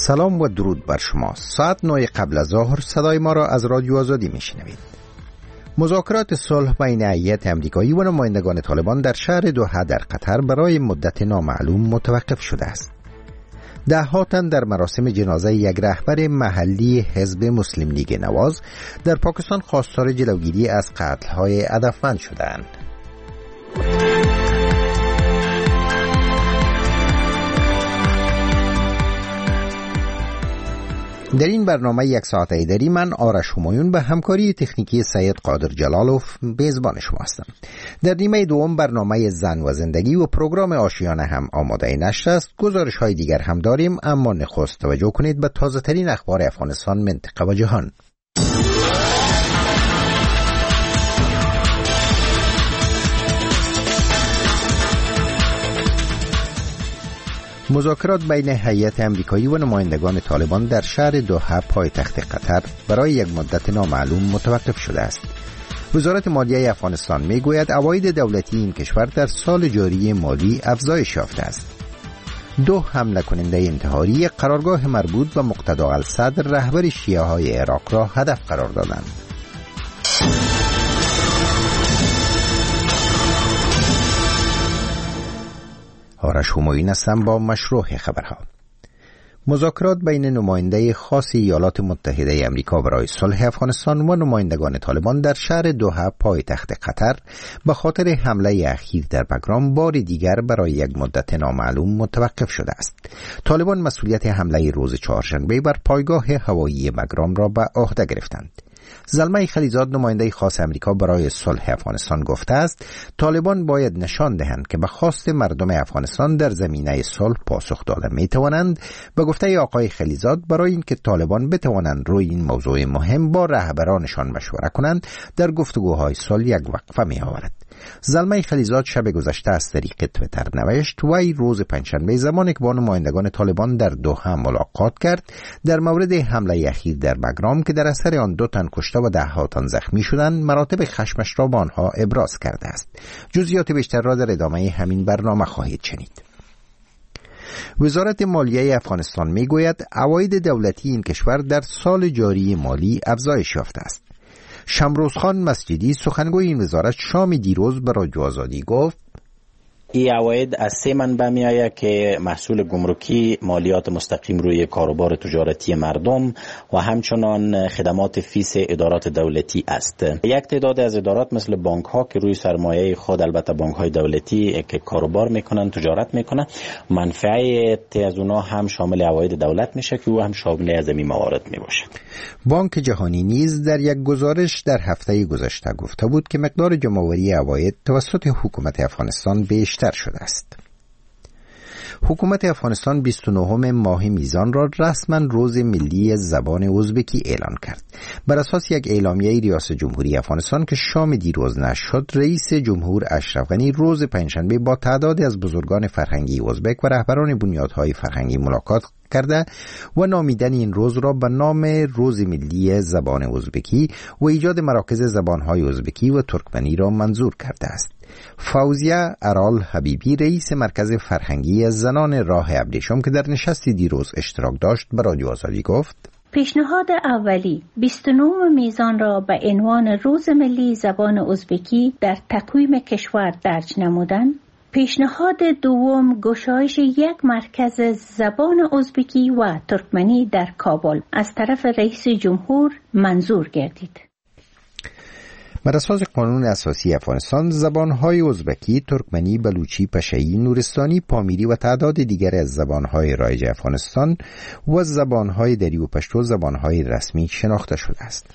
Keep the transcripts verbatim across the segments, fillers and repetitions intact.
سلام و درود بر شما. ساعت نه قبل از ظهر صدای ما را از رادیو آزادی میشنوید. مذاکرات صلح بین هیئت امریکایی و نمایندگان طالبان در شهر دوحه در قطر برای مدت نامعلوم متوقف شده است. ده‌ها تن در مراسم جنازه یک رهبر محلی حزب مسلم لیگ نواز در پاکستان خواستار جلوگیری از قتل‌های هدفمند شدند. در این برنامه یک ساعته دری من آرش همایون به همکاری تکنیکی سید قادر جلالوف میزبان شما هستم. در نیمه دوم برنامه زن و زندگی و پروگرام آشیانه هم آماده نشر است. گزارش های دیگر هم داریم، اما نخست توجه کنید به تازه ترین اخبار افغانستان، منطقه و جهان. مذاکرات بین هیئت امریکایی و نمایندگان طالبان در شهر دوحه پایتخت قطر برای یک مدت نامعلوم متوقف شده است. وزارت مالیه افغانستان میگوید عواید دولتی این کشور در سال جاری مالی افزایش یافته است. دو حمله کننده انتحاری قرارگاه مربوط به مقتدا الصدر رهبر شیعه های عراق را هدف قرار دادند. آرش همایون هستم با مشروع خبرها. مذاکرات بین نماینده خاص ایالات متحده آمریکا برای صلح افغانستان و نمایندگان طالبان در شهر دوحه پایتخت قطر به خاطر حمله اخیر در بگرام بار دیگر برای یک مدت نامعلوم متوقف شده است. طالبان مسئولیت حمله روز چهارشنبه بر پایگاه هوایی بگرام را به عهده گرفتند. زلمه خلیزاد نماینده خاص امریکا برای صلح افغانستان گفته است طالبان باید نشان دهند که به خواست مردم افغانستان در زمینه صلح پاسخ داده می توانند. به گفته آقای خلیزاد برای اینکه طالبان بتوانند روی این موضوع مهم با رهبرانشان مشوره کنند در گفتگوهای صلح یک وقفه می آورد. زلمه خلیزاد شب گذشته از طریق تویتر نوشت وی روز پنجشنبه زمانی که با نمایندگان طالبان در دوحه ملاقات کرد در مورد حمله اخیر در بگرام که در اثر آن دو تن کشته و ده ها تن زخمی شدند مراتب خشمش را با آنها ابراز کرده است. جزئیات بیشتر را در ادامه همین برنامه خواهید شنید. وزارت مالیه افغانستان میگوید عواید دولتی این کشور در سال جاری مالی افزایش یافته است. شمروز خان مسجدی سخنگوی این وزارت شام دیروز به رادیو آزادی گفت این عواید از سه منبع می آید که محصول گمرکی، مالیات مستقیم روی کاروبار تجارتی مردم و همچنان خدمات فیس ادارات دولتی است. یک تعداد از ادارات مثل بانک ها که روی سرمایه خود، البته بانک های دولتی که کاروبار میکنن، تجارت میکنن، منفعت از اونها هم شامل عواید دولت میشه که او هم شامل از این موارد میباشه. بانک جهانی نیز در یک گزارش در هفته گذشته گفته بود که مقدار جمع‌آوری عواید توسط حکومت افغانستان بیشتر شده است. حکومت افغانستان بیست و نهم ماه میزان را رسما روز ملی زبان ازبکی اعلان کرد. بر اساس یک اعلامیه ریاست جمهوری افغانستان که شام دیروز نشر شد، رئیس جمهور اشرف غنی روز پنجشنبه با تعدادی از بزرگان فرهنگی ازبک و رهبران بنیادهای فرهنگی ملاقات کرده و نامیدن این روز را به نام روز ملی زبان ازبکی و ایجاد مراکز زبانهای ازبکی و ترکمنی را منظور کرده است. فوزیه ارال حبیبی رئیس مرکز فرهنگی زنان راه ابریشم که در نشستی دیروز اشتراک داشت به رادیو آزادی گفت پیشنهاد اولی بیست و نه میزان را به عنوان روز ملی زبان ازبکی در تقویم کشور درج نمودن. پیشنهاد دوم گشایش یک مرکز زبان ازبکی و ترکمنی در کابل از طرف رئیس جمهور منظور گردید. بر اساس قانون اساسی افغانستان زبانهای ازبکی، ترکمنی، بلوچی، پشه‌ای، نورستانی، پامیری و تعداد دیگر از زبانهای رایج افغانستان و زبانهای دری و پشتو زبانهای رسمی شناخته شده است.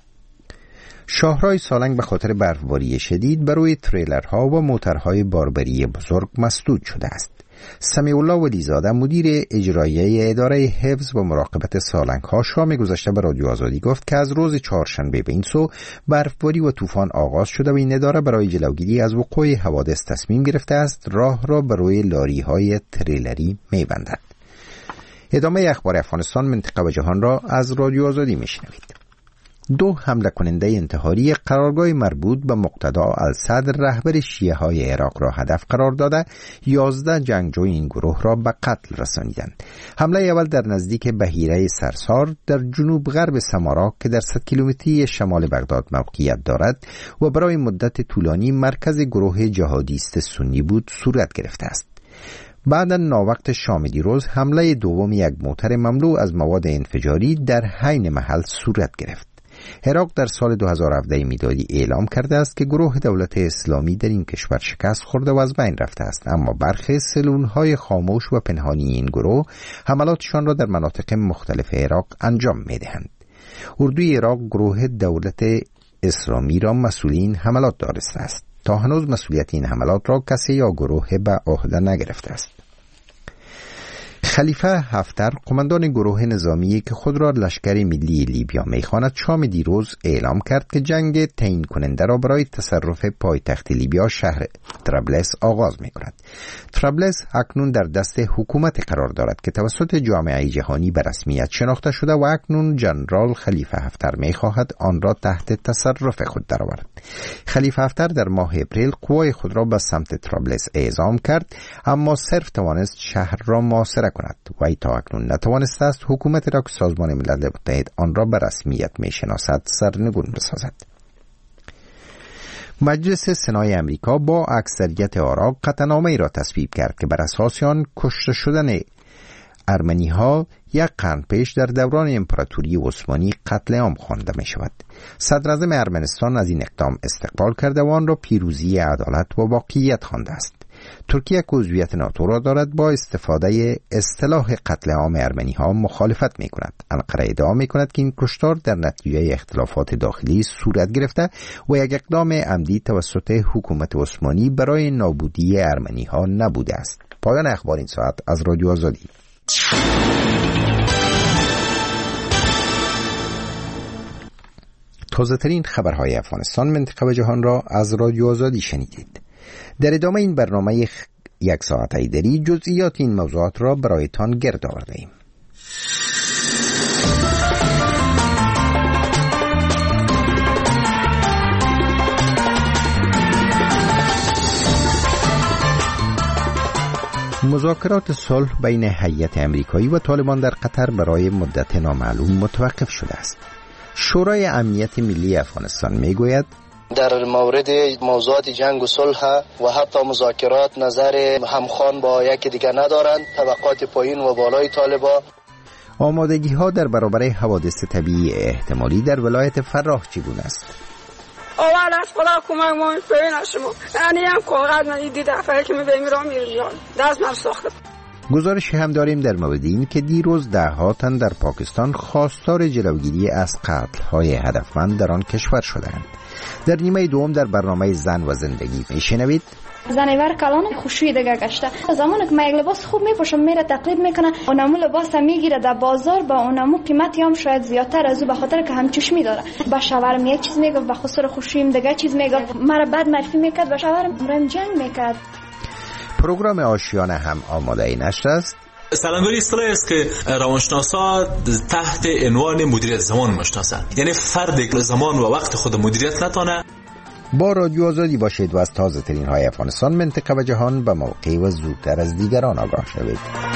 شاهراه سالنگ به خاطر برفباری شدید بر روی تریلرها و موترهای باربری بزرگ مسدود شده است. سمیع الله ولیزاده مدیر اجرایی اداره حفظ و مراقبت سالنگ‌ها شام گذشته به رادیو آزادی گفت که از روز چهارشنبه به این سو برفباری و طوفان آغاز شده و این اداره برای جلوگیری از وقوع حوادث تصمیم گرفته است راه را بر روی لاری‌های تریلری می‌بندد. ادامه اخبار افغانستان، منطقه و جهان را از رادیو آزادی می‌شنوید. دو حمله کننده انتحاری قرارگاه مربوط به مقتدا الصدر رهبر شیعه های عراق را هدف قرار داده یازده جنگجوی این گروه را به قتل رسانیدند. حمله اول در نزدیک بحیره سرسار در جنوب غرب سمارا که در صد کیلومتری شمال بغداد موقعیت دارد و برای مدت طولانی مرکز گروه جهادیست سنی بود صورت گرفته است. بعد ناوقت شام دیروز حمله دوم یک موتر مملو از مواد انفجاری در حین محل صورت گرفت. عراق در سال دو هزار و هفده میلادی اعلام کرده است که گروه دولت اسلامی در این کشور شکست خورده و از بین رفته است، اما برخی سلولهای خاموش و پنهانی این گروه حملاتشان را در مناطق مختلف عراق انجام می‌دهند. اردوی عراق گروه دولت اسلامی را مسئول این حملات دانسته است. تا هنوز مسئولیت این حملات را کسی یا گروه به عهده نگرفته است. خلیفه حفتر قماندان گروه نظامی که خود را لشکر ملی لیبیا می‌خواند شام دیروز اعلام کرد که جنگ تعیین کننده را برای تصرف پایتخت لیبیا شهر طرابلس آغاز می‌کند. طرابلس اکنون در دست حکومت قرار دارد که توسط جامعه جهانی به رسمیت شناخته شده و اکنون جنرال خلیفه حفتر می‌خواهد آن را تحت تصرف خود درآورد. خلیفه حفتر در ماه اپریل قوای خود را به سمت طرابلس اعزام کرد، اما صرف توانست شهر را محاصره کند و تا اکنون نتوانسته است حکومت را که سازمان ملل متحد آن را به رسمیت میشناسد سرنگون بسازد. مجلس سنای امریکا با اکثریت آرا قطعنامه‌ای را تصویب کرد که بر اساس آن کشته شدن ارمنی ها یک قرن پیش در دوران امپراتوری عثمانی قتل عام خوانده می شود. صدر اعظم ارمنستان از این اقدام استقبال کرده و آن را پیروزی عدالت و واقعیت خوانده است. ترکیه که عضویت ناتو را دارد با استفاده اصطلاح قتل عام ارمنی ها مخالفت می کند. انقره ادعا می کند که این کشتار در نتیجه اختلافات داخلی صورت گرفته و یک اقدام عمدی توسط حکومت عثمانی برای نابودی ارمنی ها نبوده است. پایان اخبار این ساعت از رادیو آزادی. تازه ترین خبرهای افغانستان، منطقه و جهان را از رادیو آزادی شنیدید. در ادامه این برنامه یک ساعت ایدری جزئیات این موضوعات را برایتان گرد آورده ایم. مذاکرات صلح بین هیئت امریکایی و طالبان در قطر برای مدت نامعلوم متوقف شده است. شورای امنیت ملی افغانستان میگوید در مورد موضوعات جنگ و صلح و حتی مذاکرات نظر همخوان با یکی دیگر ندارند. طبقات پایین و بالای طالبان آمادگی ها در برابر حوادث طبیعی احتمالی در ولایت فراه چگونه است؟ اول از خدا کمک ما ببین شما یعنی هم کاغذ من این دفعه که میبینم را میریان دست من ساخته. گزارشی هم داریم در مورد این که دیروز ده ها تن در پاکستان خواستار جلوگیری از قتل‌های هدفمند در آن کشور شدند. در نیمه دوم در برنامه زن و زندگی میشنوید زنیور کلان خوشوی دیگه گشته. زمانی که من یک لباس خوب میپوشم میره تقلید میکنه، اونمو لباس میگیره در بازار با اونمو قیمتی هم شاید زیادتر از او به خاطر که هم چشمی داره. با شوهرم یک چیز میگه، به خسر خوشویم دیگه چیز میگه، مرا بد معرفی میکرد، با شوهرم مرا جنگ میکرد. پروگرام آشیانه هم آماده ای نشر است. سلنگاری اصطلاحی است که روانشناسا تحت عنوان مدیریت زمان میشناسند، یعنی فرد زمان و وقت خود مدیریت نتونه. با رادیو آزادی باشید و از تازه ترین های افغانستان، منطقه و جهان به موقع و زودتر از دیگران آگاه شوید.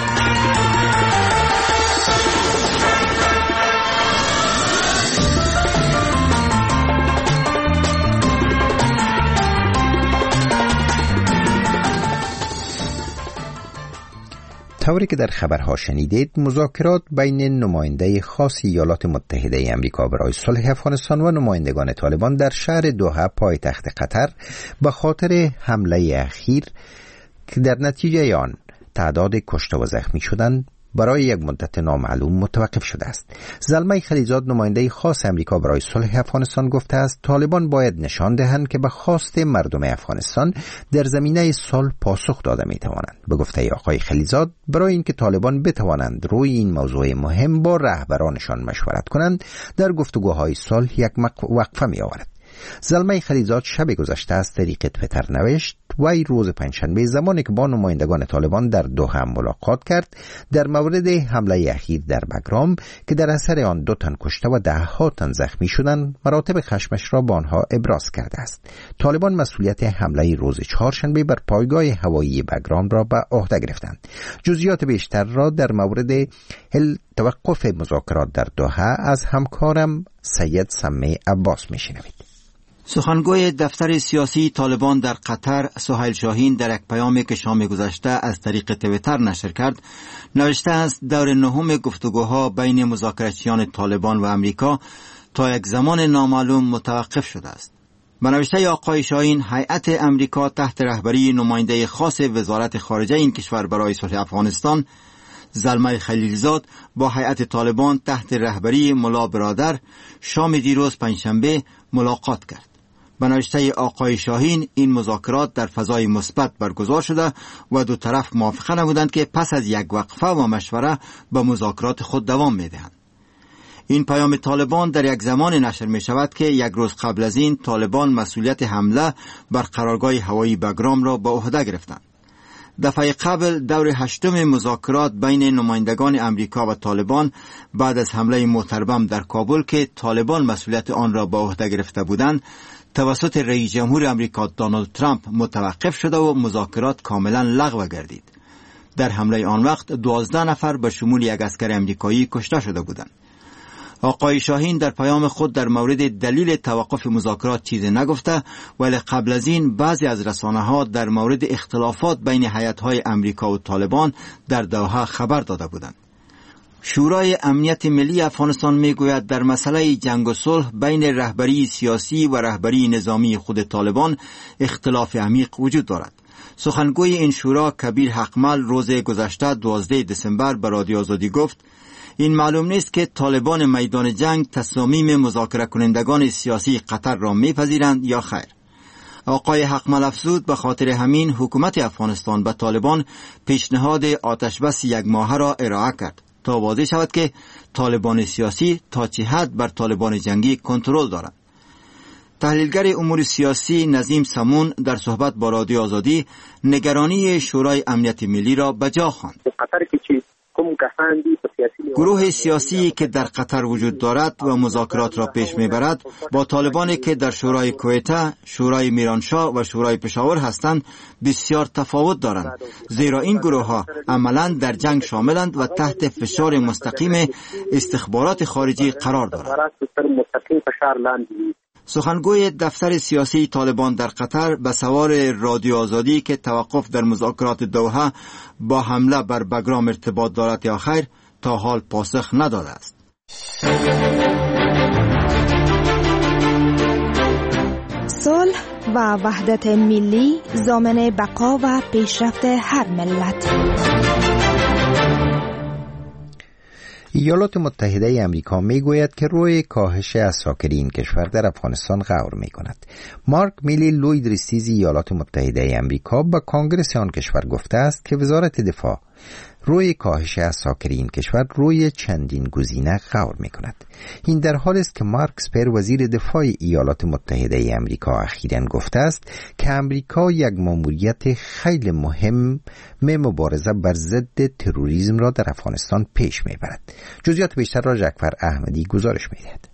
طوری که در خبرها شنیدید، مذاکرات بین نماینده خاص ایالات متحده امریکا برای صلح افغانستان و نمایندگان طالبان در شهر دوحه پایتخت قطر به خاطر حمله اخیر که در نتیجه آن تعداد کشته و زخمی شدند برای یک مدت نامعلوم متوقف شده است. زلمه خلیزاد نماینده خاص امریکا برای صلح افغانستان گفته است طالبان باید نشان دهند که به خواست مردم افغانستان در زمینه صلح پاسخ داده می توانند. به گفته آقای خلیزاد، برای اینکه طالبان بتوانند روی این موضوع مهم با رهبرانشان مشورت کنند، در گفتگوهای صلح یک وقفه می آورد. زلمه خلیلزاد شب گذشته از طریق تویتر نوشت وی روز پنجشنبه زمانی که با نمایندگان طالبان در دوحه ملاقات کرد در مورد حمله اخیر در بگرام که در اثر آن دو تن کشته و ده ها تن زخمی شدند مراتب خشمش را با آنها ابراز کرده است. طالبان مسئولیت حمله روز چهارشنبه بر پایگاه هوایی بگرام را به عهده گرفتند. جزئیات بیشتر را در مورد توقف مذاکرات در دوحه از همکارم سید سمی عباس میشنوید. سخنگوی دفتر سیاسی طالبان در قطر سهیل شاهین در یک پیامی که شام گذشته از طریق تویتر نشر کرد نوشته است دور نهم گفتگوها بین مذاکراتچیان طالبان و امریکا تا یک زمان نامعلوم متوقف شده است. به نوشته آقای شاهین هیئت امریکا تحت رهبری نماینده خاص وزارت خارجه این کشور برای صلح افغانستان زلمه خلیلزاد با هیئت طالبان تحت رهبری ملا برادر شام دیروز پنجشنبه ملاقات کرد. به نوشته آقای شاهین این مذاکرات در فضای مثبت برگزار شده و دو طرف موافقه نمودند که پس از یک وقفه و مشوره به مذاکرات خود دوام میدهند. این پیام طالبان در یک زمان نشر می شود که یک روز قبل از این طالبان مسئولیت حمله بر قرارگاه هوایی بگرام را به عهده گرفتند. دفعه قبل دور هشتم مذاکرات بین نمایندگان امریکا و طالبان بعد از حمله محترم در کابل که طالبان مسئولیت آن را به عهده گرفته بودند توسط رئیس جمهور امریکا دونالد ترامپ متوقف شده و مذاکرات کاملا لغو گردید. در حمله آن وقت دوازده نفر به شمول یک عسکر امریکایی کشته شده بودند. آقای شاهین در پیام خود در مورد دلیل توقف مذاکرات چیزی نگفته ولی قبل از این بعضی از رسانه‌ها در مورد اختلافات بین هیئت‌های امریکا و طالبان در دوحه خبر داده بودند. شورای امنیت ملی افغانستان میگوید در مسئله جنگ و صلح بین رهبری سیاسی و رهبری نظامی خود طالبان اختلاف عمیق وجود دارد. سخنگوی این شورا کبیر حقمل روز گذشته دوازده دسامبر به رادیو آزادی گفت این معلوم نیست که طالبان میدان جنگ تصامیم مذاکره کنندگان سیاسی قطر را میپذیرند یا خیر. آقای حقمل افزود به خاطر همین حکومت افغانستان به طالبان پیشنهاد آتش بس یک ماهه را ارائه کرد تا واضح شود که طالبان سیاسی تا چه حد بر طالبان جنگی کنترل دارند. تحلیلگر امور سیاسی نظیم سمون در صحبت با رادیو آزادی نگرانی شورای امنیت ملی را به جا خواند. گروه سیاسی که در قطر وجود دارد و مذاکرات را پیش میبرد با طالبانی که در شورای کویته، شورای میرانشاه و شورای پشاور هستند بسیار تفاوت دارند، زیرا این گروه ها عملا در جنگ شاملند و تحت فشار مستقیم استخبارات خارجی قرار دارند. سخنگوی دفتر سیاسی طالبان در قطر به سوال رادیو آزادی که توقف در مذاکرات دوحه با حمله بر بگرام ارتباط دارد یا خیر تا حال پاسخ نداده است. صلح و وحدت ملی ضامن بقا و پیشرفت هر ملت. ایالات متحده امریکا می گوید که روی کاهش اساکری این کشور در افغانستان غور می کند. مارک میلی لوید رئیس ایالات متحده امریکا به کانگرس آن کشور گفته است که وزارت دفاع روی کاهش اساکری این کشور روی چندین گزینه غور می کند. این در حالی است که مارک اسپر وزیر دفاع ایالات متحده امریکا اخیراً گفته است که امریکا یک ماموریت خیلی مهم مبارزه بر ضد تروریسم را در افغانستان پیش می برد. جزئیات بیشتر را جعفر احمدی گزارش می دهد.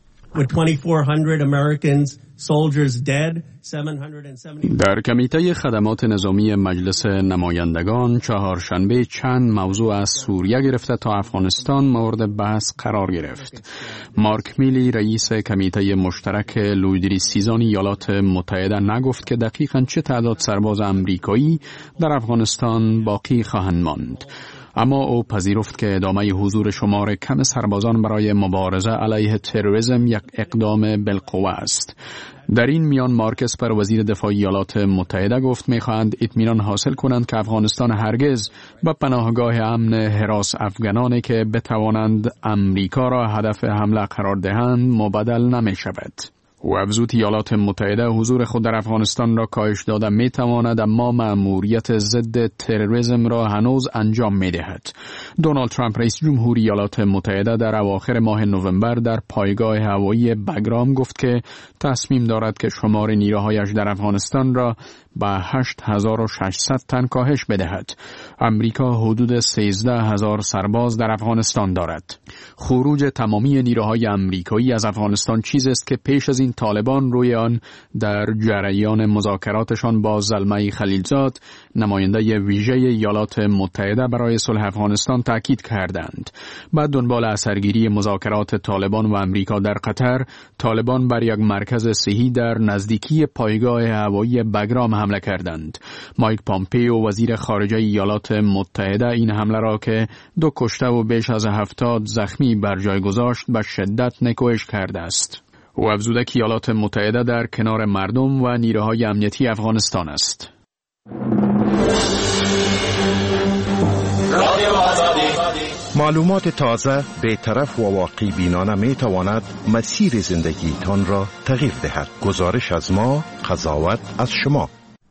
در کمیته خدمات نظامی مجلس نمایندگان چهارشنبه چند موضوع از سوریه گرفته تا افغانستان مورد بحث قرار گرفت. مارک میلی رئیس کمیته مشترک لوید رئیسان ایالات متحده نگفت که دقیقاً چه تعداد سرباز آمریکایی در افغانستان باقی خواهند ماند، اما او پذیرفت که ادامه حضور شمار کم سربازان برای مبارزه علیه تروریسم یک اقدام بالقوه است. در این میان مارک اسپر وزیر دفاع ایالات متحده گفت می‌خواهند اطمینان حاصل کنند که افغانستان هرگز به پناهگاه امن حراس افغانانی که بتوانند امریکا را هدف حمله قرار دهند مبادل نمی‌شود. او افزود ایالات متحده حضور خود در افغانستان را کاهش داده می تواند، اما مأموریت ضد تروریسم را هنوز انجام می دهد. دونالد ترامپ رئیس جمهوری ایالات متحده در اواخر ماه نوامبر در پایگاه هوایی بگرام گفت که تصمیم دارد که شمار نیروهایش در افغانستان را به هشت هزار و ششصد تن کاهش بدهد. امریکا حدود سیزده هزار سرباز در افغانستان دارد. خروج تمامی نیروهای امریکایی از افغانستان چیزی است که پیش از این طالبان روی آن در جریان مذاکراتشان با زلمه خلیلزاد، نماینده ویژه ایالات متحده برای صلح افغانستان، تاکید کردند. بعد دنبال اثرگیری مذاکرات طالبان و امریکا در قطر، طالبان بر یک مرکز صحی در نزدیکی پایگاه هوایی بگرام حمله کردند. مایک پامپیو وزیر خارجه ایالات متحده این حمله را که دو کشته و بیش از هفتاد زخمی بر جای گذاشت به شدت نکوهش کرده است. او افزوده که ایالات متحده در کنار مردم و نیروهای امنیتی افغانستان است. معلومات تازه، بی‌طرف و واقعی بینانه می تواند مسیر زندگی تان را تغییر دهد. گزارش از ما، قضاوت از شما.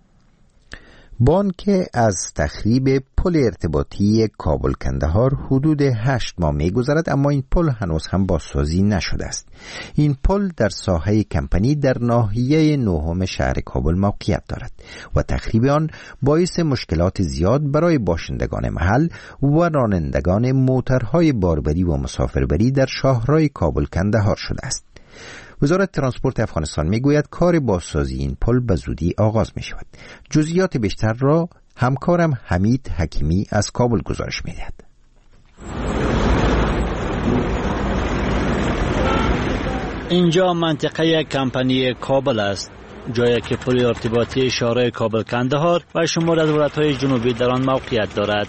بانک از تخریب پل ارتباطی کابل کندهار حدود هشت ماه می گذرد، اما این پل هنوز هم بازسازی نشده است. این پل در ساحه کمپنی در ناحیه نهم شهر کابل موقعیت دارد و تخریب آن باعث مشکلات زیاد برای باشندگان محل و رانندگان موترهای باربری و مسافربری در شاهراه کابل کندهار شده است. وزارت ترانسپورت افغانستان میگوید کار بازسازی این پل به زودی آغاز می شود. جزئیات بیشتر را همکارم حمید حکیمی از کابل گزارش می دهد. اینجا منطقه کمپنی کابل است، جایی که پل ارتباطی شاهراه کابل کندهار و شمار از ولایت‌های جنوبی در آن موقعیت دارد.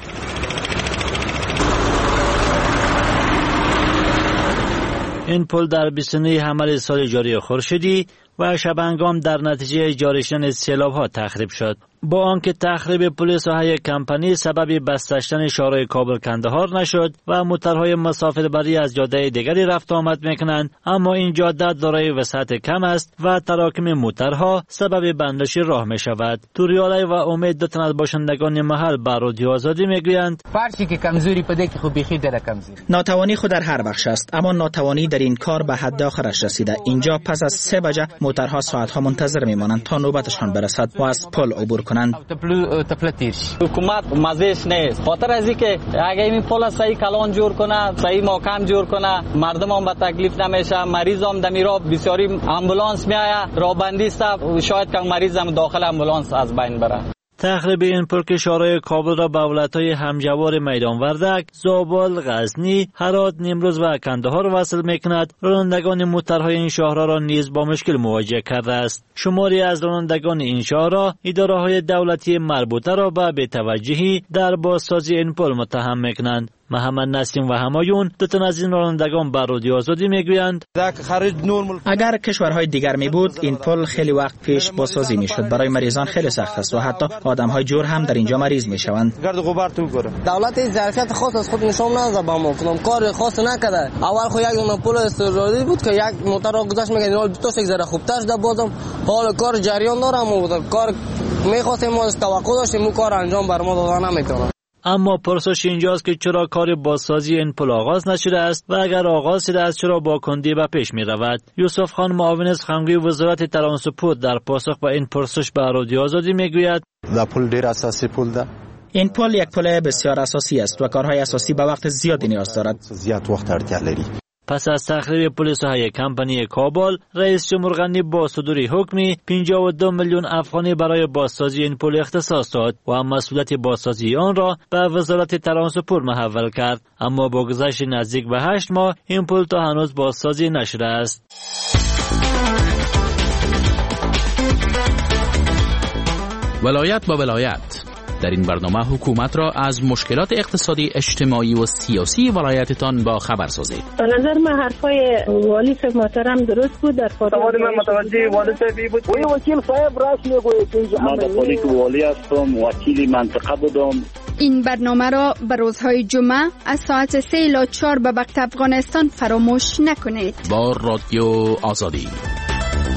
این پل در بیست و نه حمل سال جاری خورشیدی و شبانگام در نتیجه جاری شدن سیلاب‌ها تخریب شد. با آنکه تخریب پل ساحه کمپنی سبب بسته شدن شاهراه کابل کندهار نشد و موترهای مسافربری از جاده دیگری رفت آمد میکنند، اما این جاده دارای وسعت کم است و تراکم موترها سبب بندشی راه می شود. توریالی و امید دو تن از باشندگان محل بر رادیو آزادی میگویند فرشی که کمزوری پده که خوب بیخی داره کمزوری. ناتوانی خود در هر بخش است، اما ناتوانی در این کار به حد آخرش رسیده. اینجا پس از سه بجه موترها ساعتها منتظر میمانند تا نوبتشان برسد و از پل عبور کنند. حکومت مزهش نیست، خاطر از اینکه اگه این پل صحیح کلان جور کنه، صحیح محکم جور کنه، مردم هم به تکلیف نمیشه، مریض هم دمیرا بسیاری امبولانس میآید، راه بندی است، شاید که مریض هم داخل امبولانس از بین بره. تخریب این پل که شاهراه کابل را به ولایت‌های همجوار میدان وردک، زابل، غزنی، هرات، نیمروز و کندهار وصل میکند، رانندگان موترهای این شاهراه را نیز با مشکل مواجه کرده است. شماری از رانندگان این شاهراه اداره‌های دولتی مربوطه را به بی‌توجهی در بازسازی این پل متهم میکنند. محمد نسیم و همایون دو تن از این رانندگان بر رادیو آزادی میگویند اگر کشورهای دیگر می بود این پل خیلی وقت پیش بازسازی میشد. برای مریضان خیلی سخت است و حتی آدمهای جور هم در اینجا مریض میشوند. دولت ظرفیت خاص از خود نشون نداد، با ما کنم کار خاص نکرده. اول خو یک پل استرالی بود که یک موتر را گذاشت میگن حال تو یک ذره خوبتر شده، بازم حال کار جریان داره، ما کار میخواستیم، ما توقع داشتیم اون کار انجام بر ما دادن نمیتونه. اما پرسش اینجاست که چرا کار بازسازی این پل آغاز نشده است و اگر آغاز شده است چرا با کندی به پیش می رود. یوسف خان معاون سخنگوی وزارت ترانسپورت در پاسخ به این پرسش به رادیو آزادی می گوید پل دیر اساسی پل ده. این پل یک پل بسیار اساسی است و کارهای اساسی به وقت زیادی نیاز دارد. زیاد وقت اړتیا لري. پس از تخریب پل ساحه کمپنی کابل، رئیس جمهور غنی با صدور حکمی پنجاه و دو میلیون افغانی برای بازسازی این پل اختصاص داد و مسئولیت بازسازی آن را به وزارت ترانسپورت محول کرد، اما با گذشت نزدیک به هشت ماه این پل تا هنوز بازسازی نشده است. ولایت با ولایت در این برنامه حکومت را از مشکلات اقتصادی، اجتماعی و سیاسی ولایتتان با خبر سازید. به نظر من حرفای والی صاحب محترم درست بود. در سوال من متوجه والی صاحبی بود. وی وکیل صاحب راش میگوید که من در حالی که والی هستم، وکیل منطقه بودم. این برنامه را به روزهای جمعه از ساعت سه الی چهار به وقت افغانستان فراموش نکنید. با رادیو آزادی.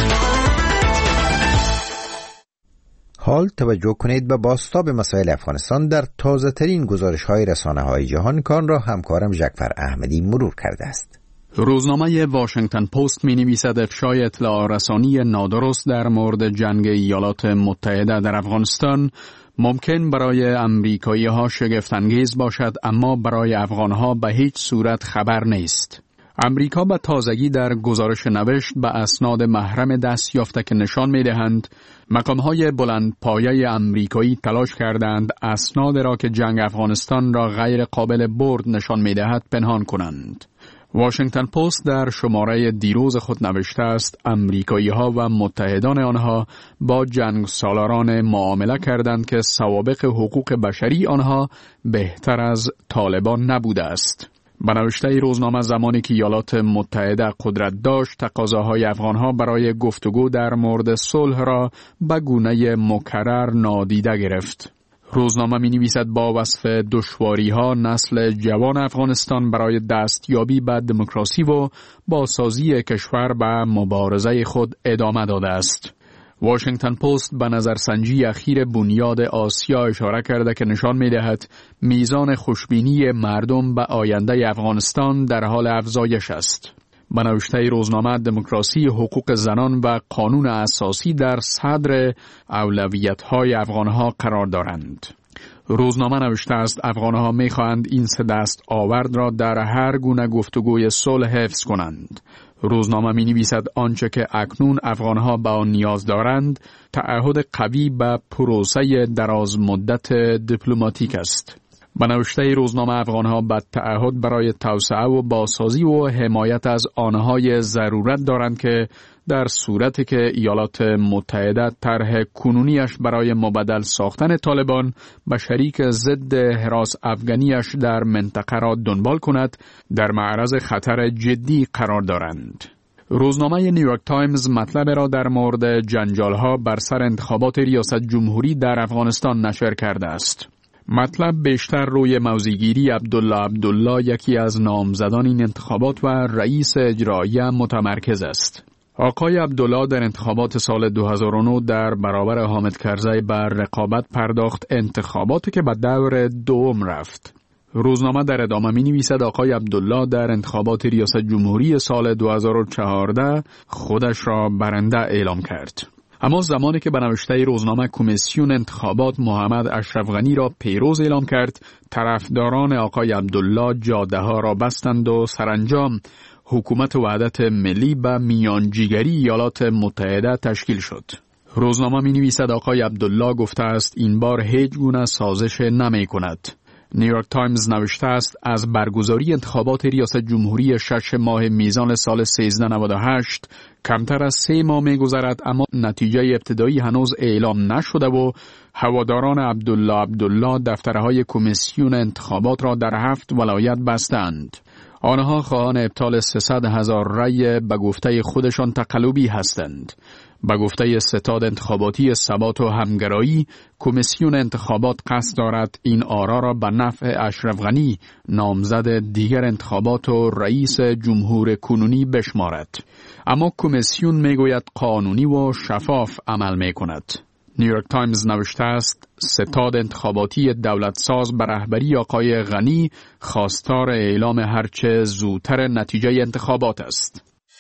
حال توجه کنید به بازتاب مسائل افغانستان در تازه ترین گزارش های رسانه های جهان کان را همکارم جعفر احمدی مرور کرده است. روزنامه واشنگتن پست می نویسد افشای اطلاع رسانی نادرست در مورد جنگ ایالات متحده در افغانستان ممکن برای امریکایی ها شگفت انگیز باشد، اما برای افغان ها به هیچ صورت خبر نیست. امریکا به تازگی در گزارش نوشت به اسناد محرم دست یافته که نشان می دهند مقام های بلند پایه امریکایی تلاش کردند اسناد را که جنگ افغانستان را غیر قابل برد نشان می دهد پنهان کنند. واشنگتن پست در شماره دیروز خود نوشته است امریکایی ها و متحدان آنها با جنگ سالاران معامله کردند که سوابق حقوق بشری آنها بهتر از طالبان نبوده است. به نوشته روزنامه زمانی که ایالات متحده قدرت داشت تقاضاهای افغانها برای گفتگو در مورد صلح را به گونه مکرر نادیده گرفت. روزنامه می نویسد با وصف دشواری ها نسل جوان افغانستان برای دستیابی به دموکراسی و بازسازی کشور به مبارزه خود ادامه داده است. واشنگتن پست به نظرسنجی اخیر بنیاد آسیا اشاره کرده که نشان می دهد میزان خوشبینی مردم به آینده افغانستان در حال افزایش است. به نوشته روزنامه دموکراسی، حقوق زنان و قانون اساسی در صدر اولویت‌های افغان‌ها قرار دارند. روزنامه نوشته است افغان‌ها می‌خواهند این سه دست آورد را در هر گونه گفتگوی صلح حفظ کنند. روزنامه می‌نویسد آنچه که اکنون افغان‌ها به آن نیاز دارند تعهد قوی به پروسه دراز مدت دیپلماتیک است. به نوشته روزنامه افغان‌ها به تعهد برای توسعه و بازسازی و حمایت از آنهای ضرورت دارند که در صورتی که ایالات متحده طرح کنونیش برای مبدل ساختن طالبان به شریک ضد حراس افغانیش در منطقه را دنبال کند در معرض خطر جدی قرار دارند. روزنامه نیویورک تایمز مطلب را در مورد جنجال‌ها بر سر انتخابات ریاست جمهوری در افغانستان نشر کرده است. مطلب بیشتر روی موضع‌گیری عبدالله عبدالله یکی از نامزدان این انتخابات و رئیس اجرایی متمرکز است. آقای عبدالله در انتخابات سال دو هزار و نه در برابر حامد کرزی بر رقابت پرداخت، انتخاباتی که به دور دوم رفت. روزنامه در ادامه می نویسد آقای عبدالله در انتخابات ریاست جمهوری سال دو هزار و چهارده خودش را برنده اعلام کرد. اما زمانی که به نوشته روزنامه کمیسیون انتخابات محمد اشرف غنی را پیروز اعلام کرد، طرفداران آقای عبدالله جاده ها را بستند و سرانجام حکومت وحدت ملی به میانجیگری ایالات متحده تشکیل شد. روزنامه می نویسد آقای عبدالله گفته است این بار هیچ گونه سازش نمی کند. نیویورک تایمز نوشته است از برگزاری انتخابات ریاست جمهوری شش ماه میزان سال سیزده نود و هشت کمتر از سه ماه می گذرد، اما نتیجه ابتدایی هنوز اعلام نشده و هواداران عبدالله عبدالله دفترهای کمیسیون انتخابات را در هفت ولایت بستند. آنها خواهان ابطال سیصد هزار رأی به گفته خودشان تقلبی هستند. به گفته ستاد انتخاباتی ثبات و همگرایی، کمیسیون انتخابات قصد دارد این آرا را به نفع اشرف غنی نامزد دیگر انتخابات و رئیس جمهور کنونی بشمارد. اما کمیسیون میگوید قانونی و شفاف عمل میکند. نیویورک تایمز نوشته است ستاد انتخاباتی دولت ساز به رهبری آقای غنی خواستار اعلام هرچه زودتر نتیجه انتخابات است.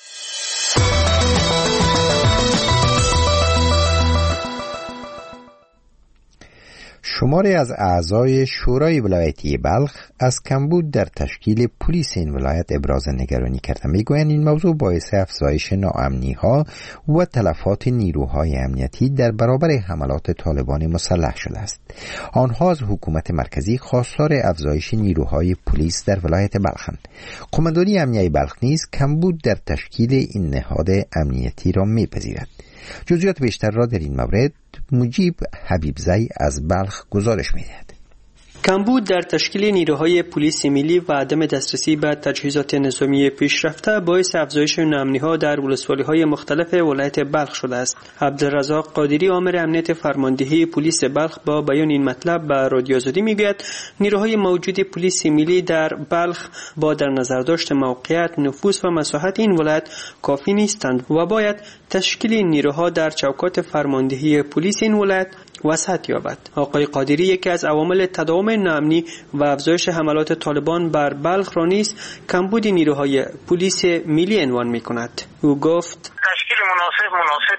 شماری از اعضای شورای ولایتی بلخ از کمبود در تشکیل پلیس این ولایت ابراز نگرانی کرده. میگویند این موضوع باعث افزایش ناامنی ها و تلفات نیروهای امنیتی در برابر حملات طالبان مسلح شده است. آنها از حکومت مرکزی خواستار افزایش نیروهای پلیس در ولایت بلخند. قماندانی امنیتی بلخ نیز کمبود در تشکیل این نهاد امنیتی را میپذیرد. جزئیات بیشتر را در این مورد مجیب حبیبزی از بلخ گزارش می‌دهد. کمبود در تشکیل نیروهای پلیس ملی و عدم دسترسی به تجهیزات نظامی پیشرفته باعث افزایش ناامنی‌ها در ولسوالی‌های مختلف ولایت بلخ شده است. عبدالرزاق قادری آمر امنیت فرماندهی پلیس بلخ با بیان این مطلب به رادیو آزادی میگوید نیروهای موجود پلیس ملی در بلخ با در نظر داشت موقعیت، نفوذ و مساحت این ولایت کافی نیستند و باید تشکیل این نیروها در چوکات فرماندهی پلیس این ولایت وسعت یابد. آقای قادری یکی از عوامل تداوم ناامنی و افزایش حملات طالبان بر بلخ را نیز کمبود نیروهای پلیس ملی عنوان می‌کند. او گفت تشکیل مناسب مناسب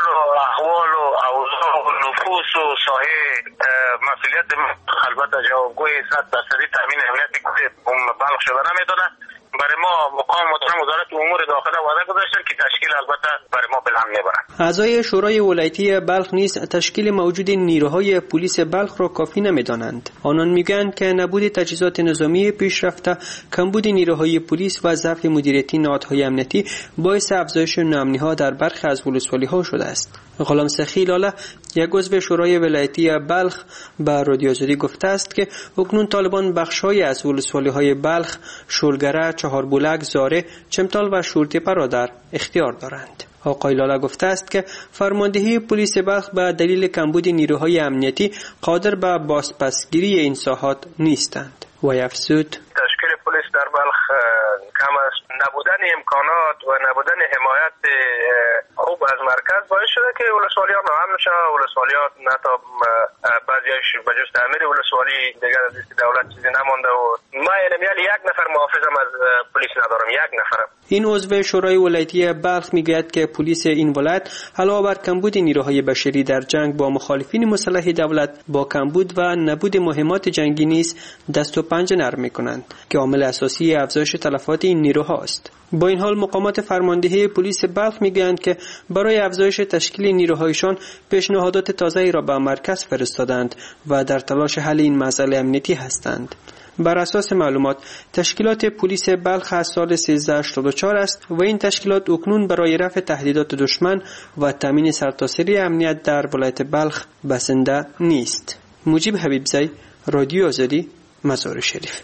احوال و اوضاع و نفوس و ساحه مسئولیت البته جوابگوی صد درصدی تامین امنیت بلخ شده نمیدونه. برای ما مقام محترم وزارت امور داخله وعده گذاشتن که تشکیل البته برای ما بلند میبرن. اعضای شورای ولایتی بلخ نیز تشکیل موجود نیروهای پلیس بلخ را کافی نمیدانند. آنان میگویند که نبود تجهیزات نظامی پیشرفته، کمبود نیروهای پلیس و ضعف مدیریتی نهادهای امنیتی باعث افزایش ناامنی‌ها در برخی از ولسوالی‌ها شده است. غلام سخی لاله یک عضو شورای ولایتی بلخ به رادیو آزادی گفته است که اکنون طالبان بخش‌های از ولسوالی‌های بلخ، شولگره، چهاربولک، زاره، چمتال و شورتپه را در اختیار دارند. آقای لاله گفته است که فرماندهی پلیس بلخ به دلیل کمبود نیروهای امنیتی قادر به بازپسگیری این ساحات نیستند و افزود تشکیل پلیس در بلخ کم است. نبودن امکانات و نبودن حمایت خوب از مرکز باعث شده که ولسوالی‌ها ناامن شوند. ولسوالی‌ها نه تا بعضیش به جز تعمیر ولسوالی دیگر از دولت چیزی نمانده و ما یعنی یک نفر محافظم از پلیس ندارم، یک نفرم. این عضو شورای ولایتی بلخ میگوید که پلیس این ولایت علاوه بر کمبود نیروهای بشری در جنگ با مخالفین مسلح دولت با کمبود و نبود مهمات جنگی نیز دست و پنجه نرم میکنند که عامل اساسی افزایش تلفات این نیروها است. با این حال مقامات فرماندهی پلیس بلخ میگویند که برای افزایش تشکیل نیروهایشان پیشنهادات تازه‌ای را به مرکز فرستادند و در تلاش حل این مسئله امنیتی هستند. بر اساس معلومات تشکیلات پلیس بلخ از سال سیزده هشتاد و چهار است و این تشکیلات اکنون برای رفع تهدیدات دشمن و تامین سرتاسری امنیت در ولایت بلخ بسنده نیست. مجیب حبیبزی، رادیو آزادی، مزار شریف.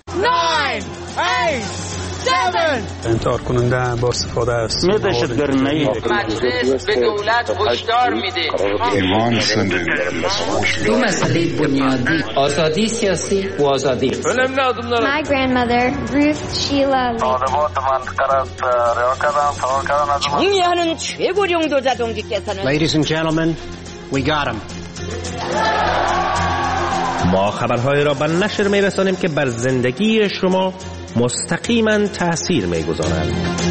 انتحار کننده با استفاده است. مجلس به دولت هشدار میده دو مسئله بنیادی، آزادی سیاسی و آزادی. My grandmother Ruth Sheila 정의하는 최고령 도자동지께서는 Ladies and gentlemen, we got him. ما خبرهای را به نشر می‌رسانیم که بر زندگی شما مستقیما تأثیر می‌گذارند.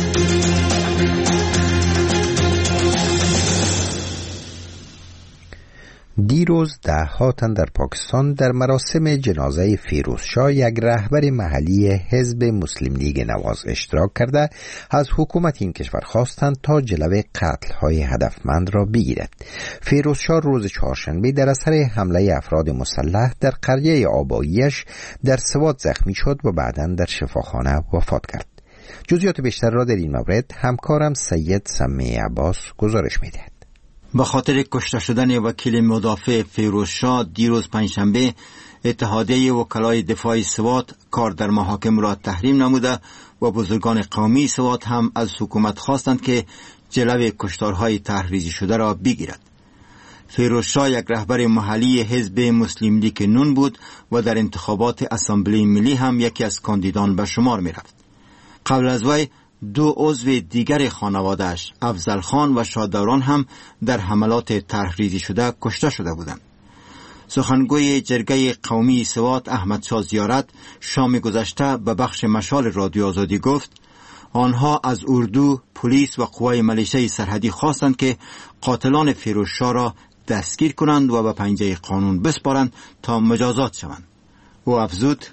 دیروز ده‌ها تن در پاکستان در مراسم جنازه فیروزشاه یک رهبر محلی حزب مسلم لیگ نواز اشتراک کرده از حکومت این کشور خواستند تا جلوی قتل‌های هدفمند را بگیرد. فیروزشاه روز چهارشنبه در اثر حمله افراد مسلح در قریه آباییش در سوات زخمی شد و بعداً در شفاخانه وفات کرد. جزئیات بیشتر را در این مورد همکارم سید سمی عباس گزارش می‌دهد. به خاطر کشته شدن وکیل مدافع فیروزشاه دیروز پنجشنبه اتحادیه وکلای دفاع سوات کار در محاکم را تحریم نموده و بزرگان قومی سوات هم از حکومت خواستند که جلوی کشتارهای تحریزی شده را بگیرد. فیروزشاه یک رهبر محلی حزب مسلم لیگ نون بود و در انتخابات اسامبلی ملی هم یکی از کاندیدان به شمار می رفت. قبل از وی دو عضو دیگر خانواده‌اش افضل خان و شادوران هم در حملات تحریزی شده کشته شده بودند. سخنگوی جرگه قومی سوات احمد شاه زیارت شام گذشته به بخش مشال رادیو آزادی گفت آنها از اردو، پلیس و قوای ملیشه سرحدی خواستند که قاتلان فیروزشاه را دستگیر کنند و به پنجه قانون بسپارند تا مجازات شوند. و افزود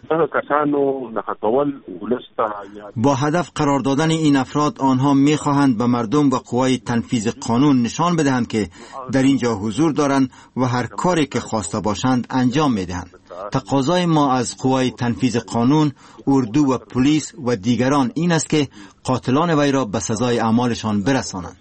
با هدف قرار دادن این افراد آنها می‌خواهند به مردم و قوای تنفیذ قانون نشان بدهند که در اینجا حضور دارند و هر کاری که خواسته باشند انجام می‌دهند. تقاضای ما از قوای تنفیذ قانون، اردو و پلیس و دیگران این است که قاتلان وی را به سزای اعمالشان برسانند.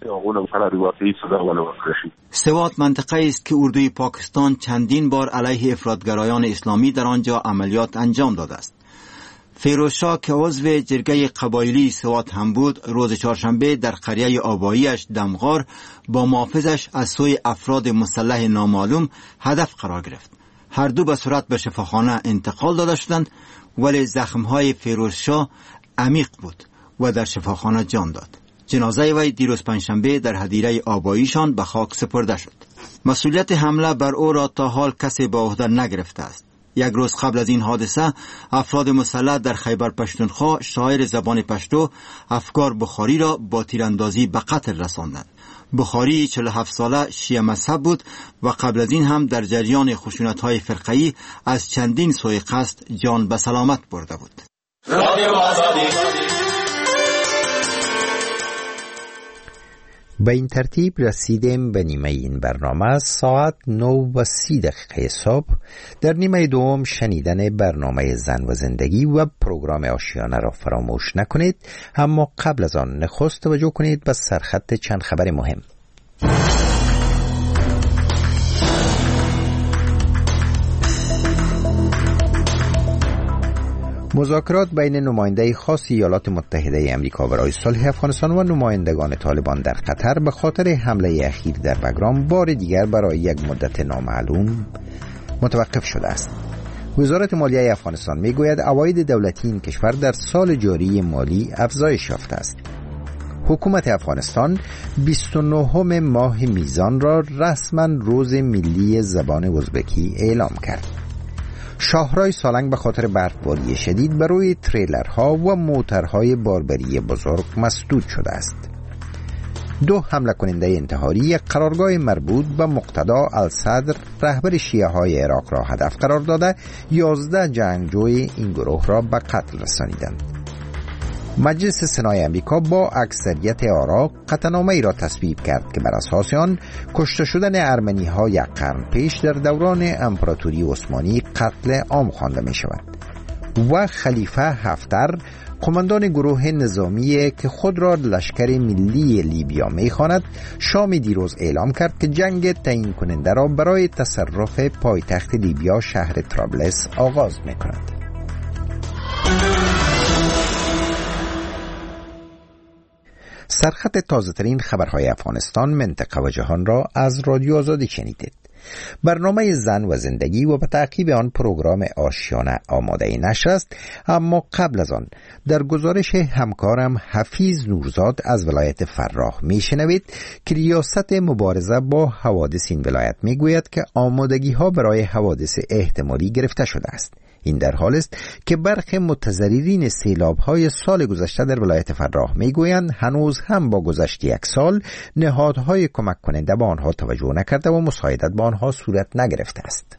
سوات منطقه است که اردوی پاکستان چندین بار علیه افراطگرایان اسلامی در آنجا عملیات انجام داده است. فیروزشاه که عضو جرگه قبایلی سوات هم بود، روز چهارشنبه در قریه آباییش دمغار با محافظش از سوی افراد مسلح نامعلوم هدف قرار گرفت. هر دو به سرعت به شفاخانه انتقال داده شدند، ولی زخمهای فیروزشاه عمیق بود و در شفاخانه جان داد. جنازه وی دیروز پنجشنبه در هدیره آباییشان به خاک سپرده شد. مسئولیت حمله بر او را تا حال کسی به عهده نگرفته است. یک روز قبل از این حادثه افراد مسلح در خیبر پشتونخوا شاعر زبان پشتو افکار بخاری را با تیراندازی به قتل رساندند. بخاری چهل و هفت ساله شیعه مذهب بود و قبل از این هم در جریان خشونت‌های فرقه‌ای از چندین سوء قصد جان به سلامت برده بود. به این ترتیب رسیدیم به نیمه این برنامه. ساعت نه و سی دقیقه صبح در نیمه دوم شنیدن برنامه زن و زندگی و پروگرام آشیانه را فراموش نکنید، اما قبل از آن نخست توجه کنید به سرخط چند خبر مهم. مذاکرات بین نماینده خاص ایالات متحده امریکا برای صلح افغانستان و نمایندگان طالبان در قطر به خاطر حمله اخیر در بگرام بار دیگر برای یک مدت نامعلوم متوقف شده است. وزارت مالیه افغانستان میگوید عواید دولتی این کشور در سال جاری مالی افزایش یافته است. حکومت افغانستان بیست و نهم ماه میزان را رسما روز ملی زبان ازبکی اعلام کرد. شاهرای سالنگ به خاطر برفباری شدید بر روی تریلرها و موترهای باربری بزرگ مسدود شده است. دو حمله کننده انتحاری یک قرارگاه مربوط به مقتدا الصدر رهبر شیعه های عراق را هدف قرار داده یازده جنگجوی این گروه را به قتل رسانیدند. مجلس سنای امریکا با اکثریت آرا قطعنامه ای را تصویب کرد که بر اساس آن کشته شدن ارمنی ها یک قرن پیش در دوران امپراتوری عثمانی قتل عام خوانده می شود و خلیفه هفتر قماندان گروه نظامی که خود را لشکر ملی لیبیا می خواند شام دیروز اعلام کرد که جنگ تعیین کننده را برای تصرف پایتخت لیبیا شهر طرابلس آغاز می کند. سرخط تازه ترین خبرهای افغانستان، منطقه و جهان را از رادیو آزادی شنیدید. برنامه زن و زندگی و به تعقیب آن پروگرام آشیانه آماده نشر است، اما قبل از آن در گزارش همکارم حفیظ نورزاد از ولایت فراه میشنوید که ریاست مبارزه با حوادث این ولایت میگوید که آمادگی ها برای حوادث احتمالی گرفته شده است. این در حال است که برخی متضررین سیلاب‌های سال گذشته در ولایت فراه میگویند هنوز هم با گذشت یک سال نهادهای کمک کننده به آنها توجه نکرده و مساعدت با آنها صورت نگرفته است.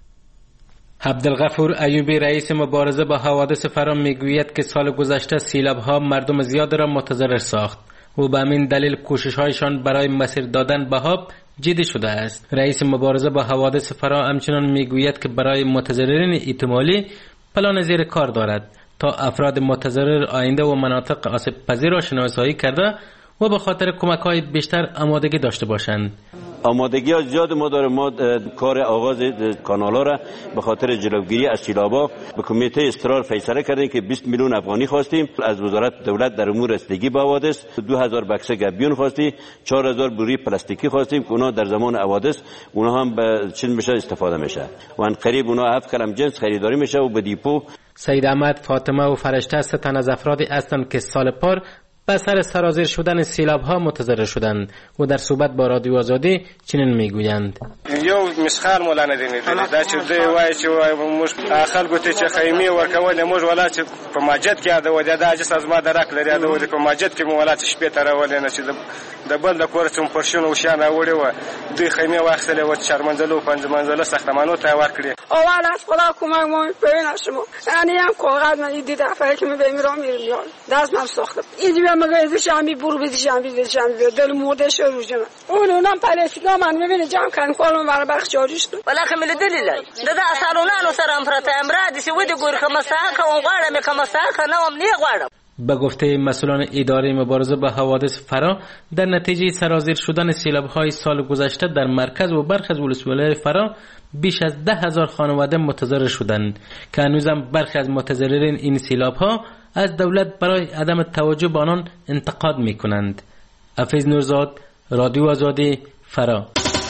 عبدالغفور ایوبی رئیس مبارزه با حوادث فراه میگوید که سال گذشته سیلاب‌ها مردم زیاد را متضرر ساخت و به همین دلیل کوشش‌هایشان برای مسیر دادن به آب جدی شده است. رئیس مبارزه با حوادث فراه همچنان میگوید که برای متضررین احتمالی پلان زیر کار دارد تا افراد متضرر آینده و مناطق آسیب پذیر را شناسایی کرده و به خاطر کمک‌های بیشتر آمادگی داشته باشند. آمادگی ها زیاد ما داره. ما کار آغاز کانالا را به خاطر جلوگیری از سیلاب‌ها به کمیته استقرار فیصله کردیم که بیست میلیون افغانی خواستیم از وزارت دولت در امور رسیدگی به حوادث. دو هزار بکسه گبیون خواستیم، چهار هزار بوری پلاستیکی خواستیم که اونا در زمان حوادث اونا هم به چین میشه استفاده میشه و ان قریب اونا هفت کلم جنس خریداری میشه و به دیپو. سید احمد، فاطمه و فرشته سه تن از افرادی هستند که سال پار به سر سرازیر شدن سیلاب‌ها متضرر شدند و در صحبت با رادیو آزادی چنین میگویند: یو مسخال مولا نه دیني دا چې دوی وایي چې موږ خلکو ته چې خیمه ورکول موږ ولا چې په ماجد کې اده و دا چې از ما درک لري اده و په ماجد کې مو ولا چې شپې تر ول نه چې د بل د کور ته پرشن او شان وړي و دوی خیمه واخلې و شرمنځلو پنځ منځله ساختمانو ته ورکړي او والا از خدا کمک ما ببین شما یعنی هم کاغذ من دید دفعه که می میرم میرم داز من ساختم اینجا مگه شامی برو بدی شامی بدی شامی دل مرده شروع جم اونم پالیسیگا من میبینه جام کن کولم برای بخش جاریش ولی خمیل دلیل دادا سالونا نو سرام فرات امرا دیسی ودی گور کمساکا اون غاړه می کمساکا نوم نه غواړم. به گفته مسئولان اداره مبارزه با حوادث فرا، در نتیجه سرازیر شدن سیلاب‌های سال گذشته در مرکز و برخی از ولسوالی‌های فرا بیش از ده هزار خانواده متضرر شدند که هنوزم برخی از متضررین این سیلاب‌ها از دولت برای عدم توجه به آنان انتقاد می‌کنند. حفیظ نورزاد، رادیو آزادی، فرا.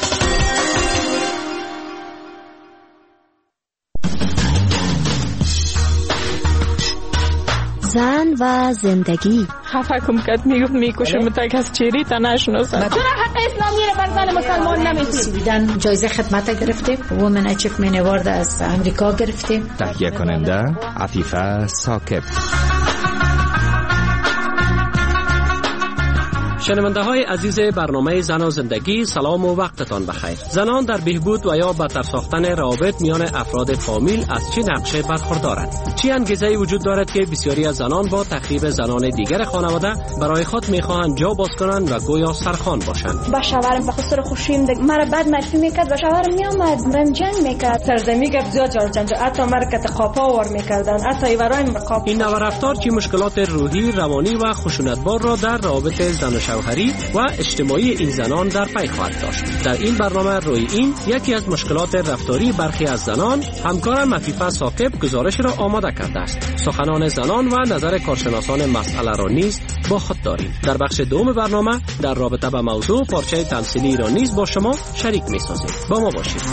زن و زندگی. خفه کم کد میگفت میکشم تا کس چیری تا نشناسد. چرا حق اسلامی رو بر زن مسلمان نمیدید؟ سویدن جایزه خدمت گرفته، وومن اچیومنت اوارد از امریکا گرفته. تهیه کننده عفیفه ثاقب. شنونده های عزیز برنامه زن و زندگی، سلام و وقتتان بخیر. زنان در بهبود و یا بهتر ساختن روابط میان افراد فامیل از چه نقشه برخوردارند؟ چه انگیزه‌ای وجود دارد که بسیاری از زنان با تخریب زنان دیگر خانواده برای خود میخواهند جا باز کنند و گویا سرخوان باشند؟ با شوهرم به خاطر خوشیم دیگه مرا بد معرفی میکرد، با شوهرم میامد رم جنگ میکرد، سرزمی گفت زیاد جار جنگ، حتی مرکت قاپا ور میکردن، حتی ایوارای قاپ. این نوع رفتار چه مشکلات روحی، روانی و خشونتبار را در روابط زن و شوهری و اجتماعی این زنان در پی خواهد داشت. در این برنامه روی این یکی از مشکلات رفتاری برخی از زنان، همکارم عفیفه ثاقب گزارش را آماده کرده است. سخنان زنان و نظر کارشناسان مسئله را نیز با خود داریم. در بخش دوم برنامه در رابطه با موضوع پارچه تمثیلی را نیز با شما شریک می‌سازیم. با ما باشید.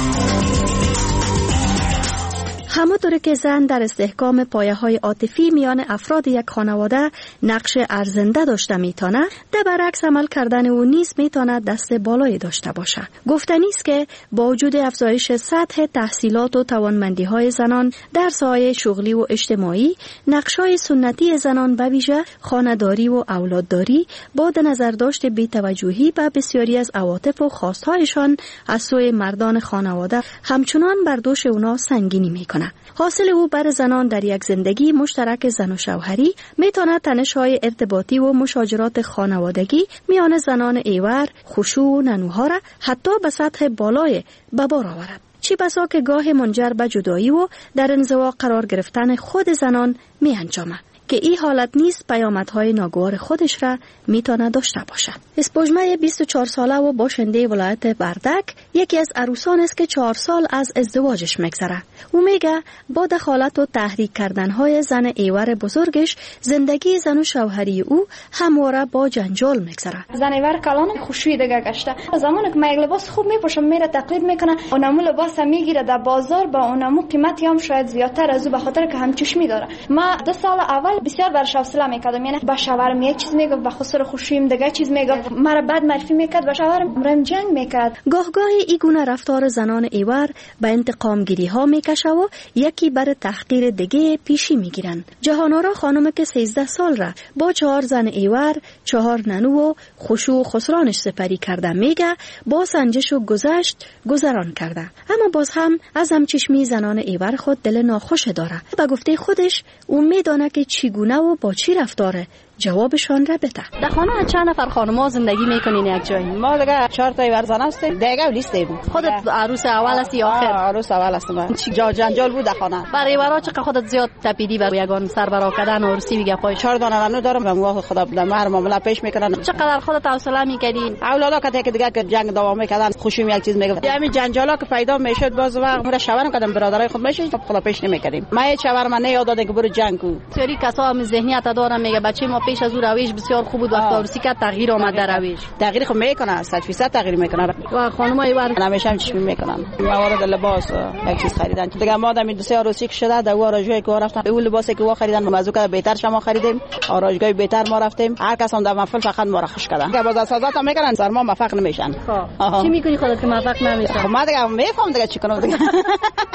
همانطور که زن در استحکام پایه‌های عاطفی میان افراد یک خانواده نقش ارزنده داشته میتونه، در برعکس عمل کردن او نیز میتونه دست بالایی داشته باشه. گفتنی است که با وجود افزایش سطح تحصیلات و توانمندی‌های زنان در ساحه شغلی و اجتماعی، نقش‌های سنتی زنان به ویژه خانه‌داری و اولادداری با در نظر داشت بی‌توجهی به بسیاری از عواطف و خواست‌هایشان از سوی مردان خانواده همچنان بر دوش اونا سنگینی میکنه. حاصل او بر زنان در یک زندگی مشترک زن و شوهری میتونه تنش‌های ارتباطی و مشاجرات خانوادگی میان زنان ایور، خشوع و ننوها را حتی به سطح بالای به بار آورد. چی بسا که گاه منجر به جدایی و در انزوا قرار گرفتن خود زنان می انجامد که این حالت نیست پیامدهای ناگوار خودش را میتونه داشته باشد. اسپوجمه بیست و چهار ساله و باشنده ولایت بردک یکی از عروسان است که چهار سال از ازدواجش میگذره. او میگه با دخالت و تحریک کردنهای زن ایور بزرگش زندگی زن و شوهری او همواره با جنجال میگذره. زن ایور کلان خوشویی دیگه گشته. زمانی که من لباس خوب میپوشم میره تقلید میکنه، اونمو لباس میگیره در بازار با اونمو قیمتی هم شاید زیادتر از او، به خاطر که هم چشمی داره. ما دو سال اول بسیار برش حوصله میکردم، یعنی با شوهرم یک چیز میگفت، به خاطر خوشیم دیگه چیز میگفت، مرا بد معرفی میکرد، با شوهرم رم جنگ میکرد. گاه گاهی این گونه رفتار زنان ایور به انتقام گیری ها میکشه و یکی بر تحقیر دیگه پیشی میگیرن. جهانارا خانم که سیزده سال را با چهار زن ایور، چهار ننو و خشوع و خسرانش سپری کرده میگه با سنجش و گذشت گذران کرده، اما باز هم از همچشمی زنان ایور خود دل ناخوش داره. به گفته خودش اون میدانه که چگونه و با چی رفتاره جوابشان را بده. در خانه چند نفر خانم‌ها زندگی میکنین یک جایی؟ ما دیگه چهار تا ورزن هستیم، دیگه لیستیم. خودت عروس اول هستی یا آخر؟ عروس اول هستم. چی جا جنجال بود در خانه. برای ورا چقدر خودت زیاد تپیدی و یگان سربرا کردن عروسی میگه پای چهار دانه رنو دارم و موقع خدا بودم مهر معامله پیش میکنن. چقدر خودت حوصله میکردی؟ اولادا که دیگه دیگه که جنگ دوام میکردن، خوشیم یک چیز میگفت. همین جنجالا که پیدا میشد باز وقت مرا شوهرم کردم برادرای خود میشه خدا پیش نمیکردیم. ما هیچ شوهرم نه یاد دادن که برو جنگ کو. سری کسا هم ذهنیت دارن میگه بچه ما پیش از او رویش بسیار خوب بود، وقتی عروسی که تغییر آمد در رویش. تغییر خو میکنه، صد درصد تغییر میکنه. و خانمای ایور همیشه هم چشمی میکنن. موارد لباس یک چیز خریدن. دیگه ما دم دو سه عروسی که شده در آراژگاهی که رفتن، اون لباسی که وا خریدن موضوع که بهتر شما خریدیم، آراژگاه بهتر ما رفتیم. هر کس هم در محفل فقط ما را خوش کردن. که باز اساسات هم میکنن، سر ما موفق نمیشن. چی میکنی خودت که موفق نمیشی؟ ما دیگه میفهم دیگه چی کنم دیگه.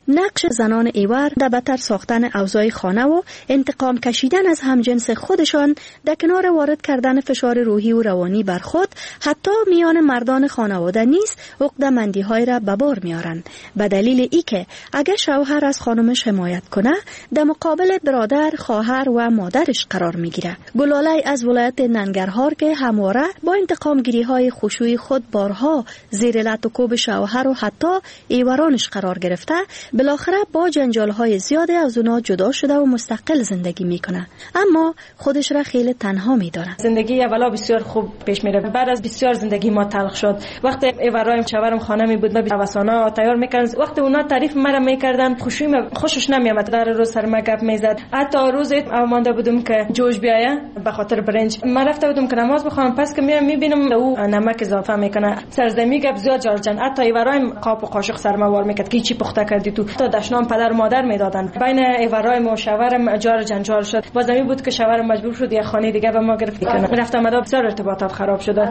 نقش زنان ایور در بهتر ساختن اوضاع خانه و انتقام کشیدن از همجنس خودشان در کنار وارد کردن فشار روحی و روانی بر خود حتی میان مردان خانواده نیز عقده‌مندی‌های را به بار میارند، به دلیل ای که اگر شوهر از خانمش حمایت کنه در مقابل برادر، خواهر و مادرش قرار میگیره. گلاله از ولایت ننگرهار که همواره با انتقام گیری های خشوعی خود بارها زیر لط و کوب شوهر و حتی ایورانش قرار گرفته، بالاخره با جنجال های زیاد از اونا جدا شده و مستقل زندگی میکنه، اما خودش را خیلی تنها میدونه. زندگی اولا بسیار خوب پیش میره، بعد از بسیار زندگی ما تلخ شد. وقتی ایورایم شوهرم خانه می بود، ما وسانا تیار میکردن، وقتی اونا تعریف مرا میکردن خوشی ما خوشش نمیامد، در روز سر ما گپ میزد. حتی روز مانده بودم که جوش بیایه به خاطر برنج، ما رفته بودم که نماز بخوام، پس که میام میبینم او نمک اضافه میکنه، سرزمی گپ زیاد جارجن. حتی ایورایم قاپ و قاشق سر ما وار میکرد که چی پخته کردی تو، تا دشنام پدر و مادر میدادن. بین ایورایم و شوهرم جار جنجال شد، بازمی بود که شوهرم مجبور شد یه خانه دیگه به ما گرفت کنه. رفتم مدام بسیار ارتباطات خراب شده.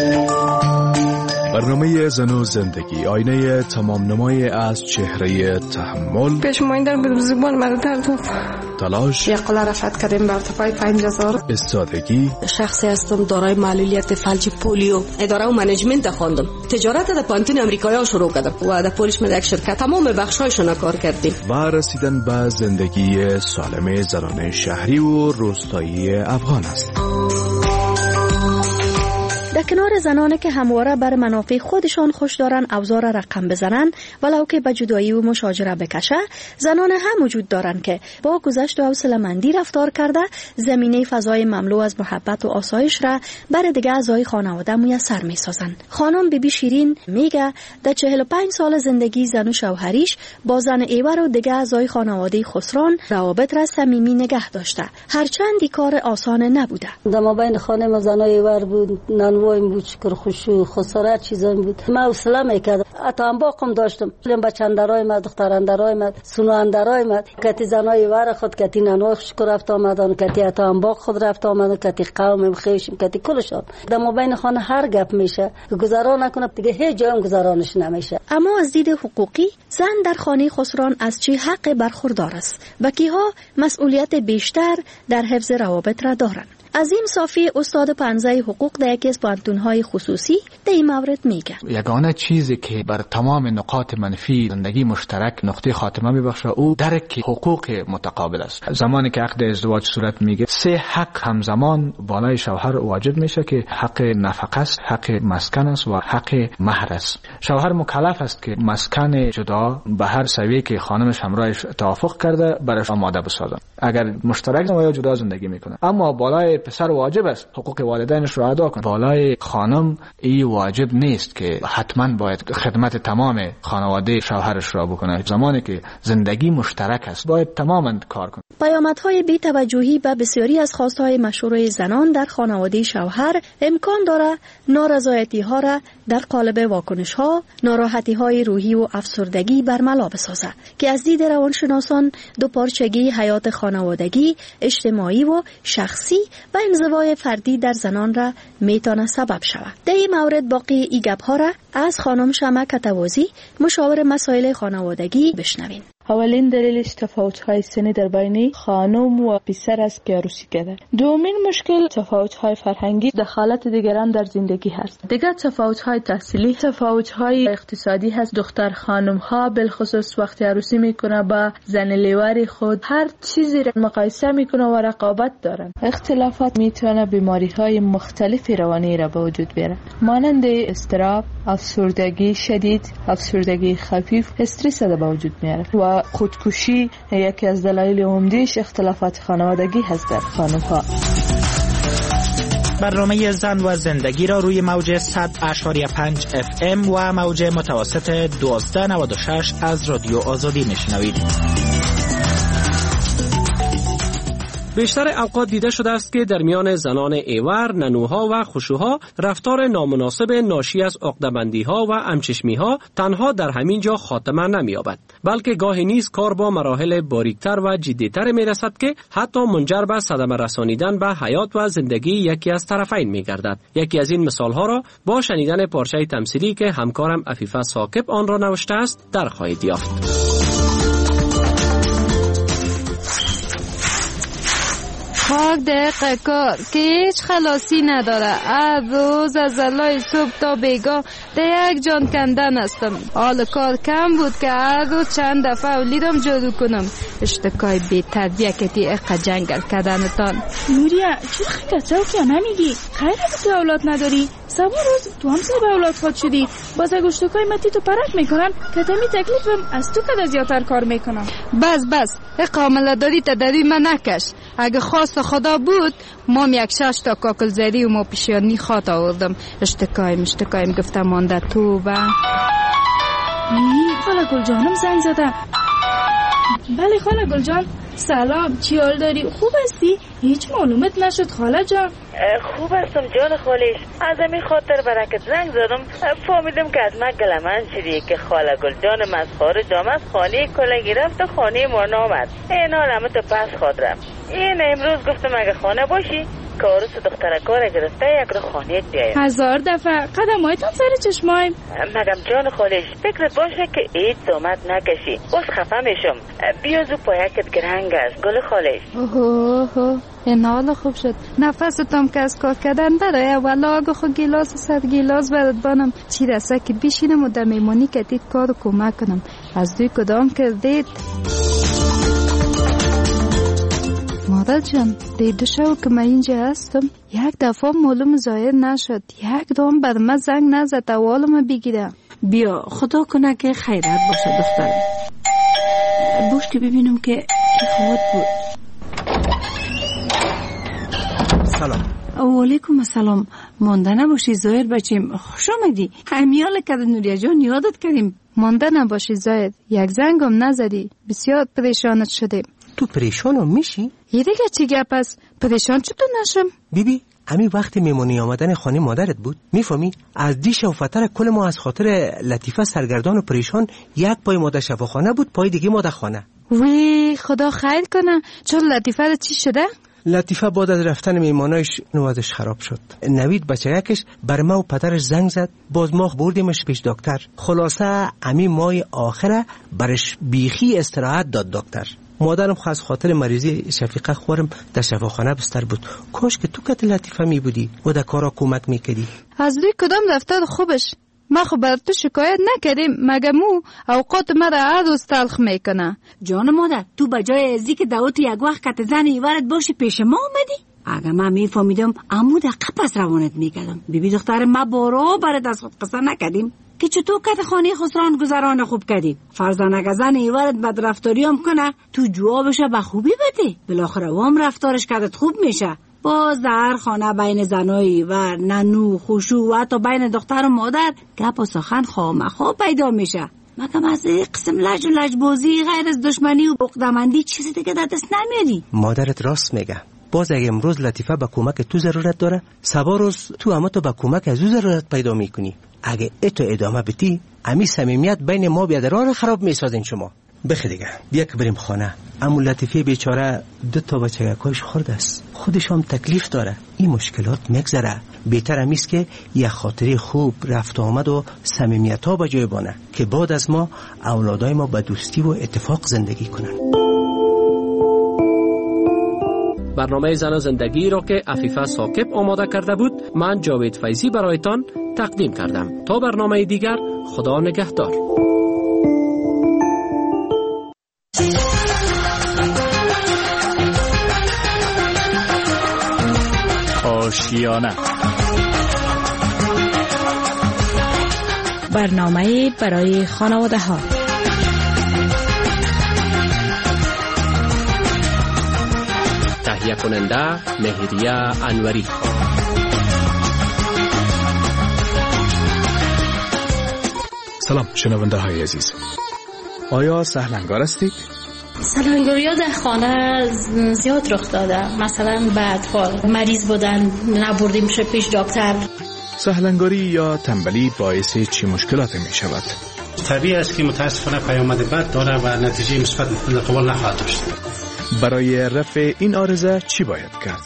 برنامه زن و زندگی، آینه تمام نمای از چهره تحمل، پیشمایندن به زبان مردر تو تلاش، یقلا رفت کردیم بر ارتفاع پنج هزار، استادگی. شخصی هستم دارای معلولیت فلج پولیو، اداره و منیجمنت خواندم، تجارت در پانتون امریکایی شروع کردم و در پولیش من یک شرکت تمام بخشایشون کار کردیم و رسیدن به زندگی سالم زنان شهری و روستایی افغان است. در کنار زنانی که همواره بر منافع خودشان خوش دارن اوضاع را رقم بزنن ولو که به جدایی و مشاجره بکشه، زنان هم وجود دارن که با گذشت و حوصله‌مندی رفتار کرده زمینه فضای مملو از محبت و آسایش را بر دیگه اعضای خانواده میسر میسازن. خانم بیبی شیرین میگه در چهل و پنج سال زندگی زن و شوهریش با زن ایور و دیگه اعضای خانواده خسران روابط را صمیمی نگه داشته، هرچند کار آسان نبوده. در مابین خانم زن ایور بود، نانوایم بود، شکر خوشو خسارت چیزا بود. ما حوصله میکردم، حتی هم باقم داشتم. لیم بچندرای ما، دخترندرای ما، سنواندرای ما، کتی زنای ور خود، کتی نانوا شکر رفت آمدن، کتی حتی هم باق خود رفت آمدن، کتی قوم خیشم، کتی کلشان. در مابین خانه هر گپ میشه، گذران نکنه دیگه هیچ جایم گذرانش نمیشه. اما از دید حقوقی زن در خانه خسران از چه حق برخوردار است و کیها مسئولیت بیشتر در حفظ روابط را دارند؟ عظیم صافی استاد پنزه حقوق در یکی از پانتون‌های خصوصی در این مورد میگه یگانه چیزی که بر تمام نقاط منفی زندگی مشترک نقطه خاتمه میبخشه او درک حقوق متقابل است. زمانی که عقد ازدواج صورت میگه سه حق همزمان بالای شوهر واجب میشه که حق نفقه است، حق مسکن است و حق مهر است. شوهر مکلف است که مسکن جدا به هر سویه که خانمش همراهش توافق کرده برش آماده بسازه. اگر مشترک یا جدا زندگی میکنه، اما بالای پسر واجب است حقوق والدینش را ادا کنه. بالای خانم این واجب نیست که حتما باید خدمت تمام خانواده شوهرش را بکنه. زمانی که زندگی مشترک است باید تماما کار کنه. پیامدهای بی توجهی به بسیاری از خواستهای مشروع زنان در خانواده شوهر امکان داره نارضایتی ها را در قالب واکنش ها، ناراحتی های روحی و افسردگی برملا بسازه که از دید روانشناسان دو پارچگی حیات خانوادگی، اجتماعی و شخصی و انزوای فردی در زنان را میتونه سبب شود. در این مورد باقی ای گپ ها را از خانم شمع کتوازی، مشاور مسائل خانوادگی، بشنوین. اولین دلیلش تفاوت‌های سنی در بین خانم و پسر است که عروسی کرده. دومین مشکل تفاوت‌های فرهنگی، دخالت دیگران در زندگی هست. دیگر تفاوت‌های تحصیلی، تفاوت‌های اقتصادی هست. دختر خانم‌ها بالخصوص وقتی عروسی میکنه با زن لیواری خود هر چیزی را مقایسه میکنه و رقابت دارن. اختلافات میتونه بیماری‌های مختلف روانی را به وجود بیاره، مانند اضطراب، افسردگی شدید، افسردگی خفیف، استرس را به وجود میاره و خودکشی یکی از دلایل عمده‌اش اختلافات خانوادگی هست در خانم‌ها. برنامه زن و زندگی را روی موج صد اشاری پنج اف ام و موج متوسط دوازده نود و شش از رادیو آزادی میشنوید. بیشتر اوقات دیده شده است که در میان زنان ایور، ننوها و خشوها رفتار نامناسب ناشی از عقده‌بندی‌ها و همچشمی‌ها تنها در همین جا خاتمه نمی‌یابد، بلکه گاهی نیز کار با مراحل باریکتر و جدی‌تر می‌رسد که حتی منجر به صدمه رسانیدن به حیات و زندگی یکی از طرفین می‌گردد. یکی از این مثال‌ها را با شنیدن پارچه تمثیلی که همکارم عفیفه ثاقب آن را نوشته است در خواهید یافت. خاک دقیقه کار که هیچ خلاصی نداره. هر روز از علای صبح تا بیگاه ده یک جان کندن هستم. حال کار کم بود که هر روز چند دفعه اولیدم جارو کنم. اشتکای بی تربیتی اقا جنگل کردنتان. نوریا چه خیلی که نمیگی؟ خیلی تو اولاد نداری؟ سبا روز تو هم سبا اولاد خود شدی. باز اگه اشتکای متی تو پرک میکنن که تمی تکلیفم از تو که زیادتر کار میکنم. بس بس اقا عمله داری تدری من نکش. اگه خواست خدا بود مام یک شش تا کاکل زری و ما پیشیانی خواد آوردم. اشتکایم اشتکایم گفتم مانده تو با ای خاله گل جانم زنگ زده. بله خاله گل جان سلام، چی حال داری؟ خوب هستی؟ هیچ معلومت نشد خاله جان. خوب هستم جان خالش. از همین خاطر برکت زنگ زدم. فهمیدم که از من گلمن شدی که خاله گل جانم از خارج آمد، خانه کلگی رفت و خانه ما نامد. اینا همه تو پس خاطرم. این امروز گفتم اگه خانه باشی کارو سو دختره کار گرفته یک رو خانه بیایم. هزار دفعه قدم هایتان سر چشمایم. مگم جان خالش فکرت باشه که هیچ زحمت نکشی. باز خفه میشم. بیا زو پایکت گرنگ است گل خالش. اوه اوه این حال خوب شد. نفستم که از کار کردن برای اولا آگه خود گیلاس سر گیلاس برد بانم چی رسه که بیشینم و در میمانی که دید کارو کمک کنم. از دوی کدام کردید؟ مادر جان دیده شو که من اینجا هستم یک دفعه معلوم ظاهر نشد. یک دام بر من زنگ نزد اولم بگیرم. بیا خدا کنه که خیرت باشه دخترم. بوش که ببینم که کی خواد بود. سلام. علیکم السلام. مانده نباشی ظاهر بچیم. خوش آمدی. همیال کرد نوریا جان یادت کردیم. مانده نباشی ظاهر. یک زنگم نزدی. بسیار پریشانت شدیم. تو پریشانم میشی؟ یه دیگه چی گپ است؟ پریشان چطور نشم؟ بیبی همین وقتی میمونی آمدن خانه مادرت بود میفهمی؟ از دیش و فتر کل ما از خاطر لطیفه سرگردان و پریشان. یک پای مادر شفاخانه بود پای دیگه مادر خانه. وی خدا خیر کنه. چون لطیفه رو چی شده؟ لطیفه بعد از رفتن میمانایش نوازش خراب شد. نوید بچه یکش بر ما و پدرش زنگ زد. باز ما بردیمش پیش دکتر. خلاصه امی مای آخره برش بیخی استراحت داد دکتر. مادرم خواست خاطر مریضی شفیقه خورم در شفاخانه بستر بود. کاش که تو کت لطیفه می بودی و در کارا کمک میکردی. از روی کدام رفتار خوبش؟ ما خب بر تو شکایت نکردیم مگه مو اوقات مرا هر روز تلخ میکنه. جان مادر تو بجای ازی که دعوت یک وقت کت زن ایوارد باشی پیش ما آمدی؟ اگه من میفهمیدم امو دقیقه پس روانت میکردم. بیبی دختر ما بارو برد از خود قصه نکردیم که چطور کت خانه خسران گذران خوب کردی. فرزان اگه زن ایوارد بد رفتاری هم کنه تو جوابشو به خوبی بده. بالاخره وام رفتارش کردت خوب میشه. باز در خانه بین زنایی و ننو خوشو و حتی بین دختر و مادر گپ و سخن خامخا پیدا میشه. مگم از قسم لج و لجبازی غیر از دشمنی و عقده‌مندی چیزی دیگه در دست نمیاری؟ مادرت راست میگه. باز اگه امروز لطیفه به کمک تو ضرورت داره سبا روز تو اما تو به کمک از او ضرورت پیدا میکنی. اگه اتو ادامه بدی امی صمیمیت بین ما بیادران خراب میسازین شما. بخی دیگه بیا که بریم خانه. امو لطیفه بیچاره دو تا بچه یکایش خورده است. خودش هم تکلیف داره. این مشکلات مگذره. بهتر امیست که یه خاطری خوب رفت آمد و صمیمیت ها به جای بانه که بعد از ما اولادای ما به دوستی و اتفاق زندگی کنن. برنامه زن و زندگی را که عفیفه ساکب آماده کرده بود من جاوید فیضی برایتان تقدیم کردم. تا برنامه دیگر خدا نگهدار. آشیانه برنامه برای خانواده ها. تهیه کننده مهریه انوری. سلام شنونده های عزیز. آیا سهلنگار هستید؟ سهلنگاری ها در خانه زیاد رخ داده. مثلا به اطفال مریض بودن نبردیم شه پیش دکتر. سهلنگاری یا تنبلی باعث چه مشکلاتی می شود؟ طبیعی است که متاسفانه پیامد بد داره و نتیجه مثبت قبول نخواهد داشت. برای رفع این عارضه چی باید کرد؟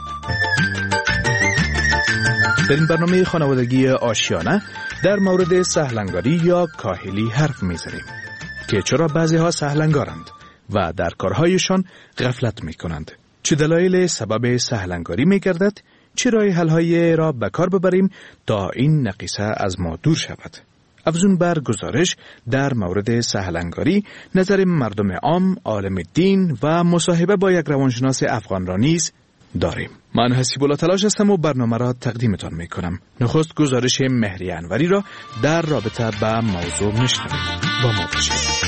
در این برنامه خانوادگی آشیانه در مورد سهلنگاری یا کاهلی حرف می‌زنیم که چرا بعضی ها سهلنگارند و در کارهایشان غفلت می‌کنند. چه دلایل سبب سهلنگاری می گردد؟ چه راه حل‌هایی را به کار ببریم تا این نقیصه از ما دور شود؟ افزون بر گزارش در مورد سهلنگاری، نظر مردم عام، عالم دین و مصاحبه با یک روانشناس افغان را نیز داریم. من حسیب الله تلاش هستم و برنامه را تقدیمتان می کنم. نخست گزارش مهری انوری را در رابطه با موضوع میشنویم. با ما باشید.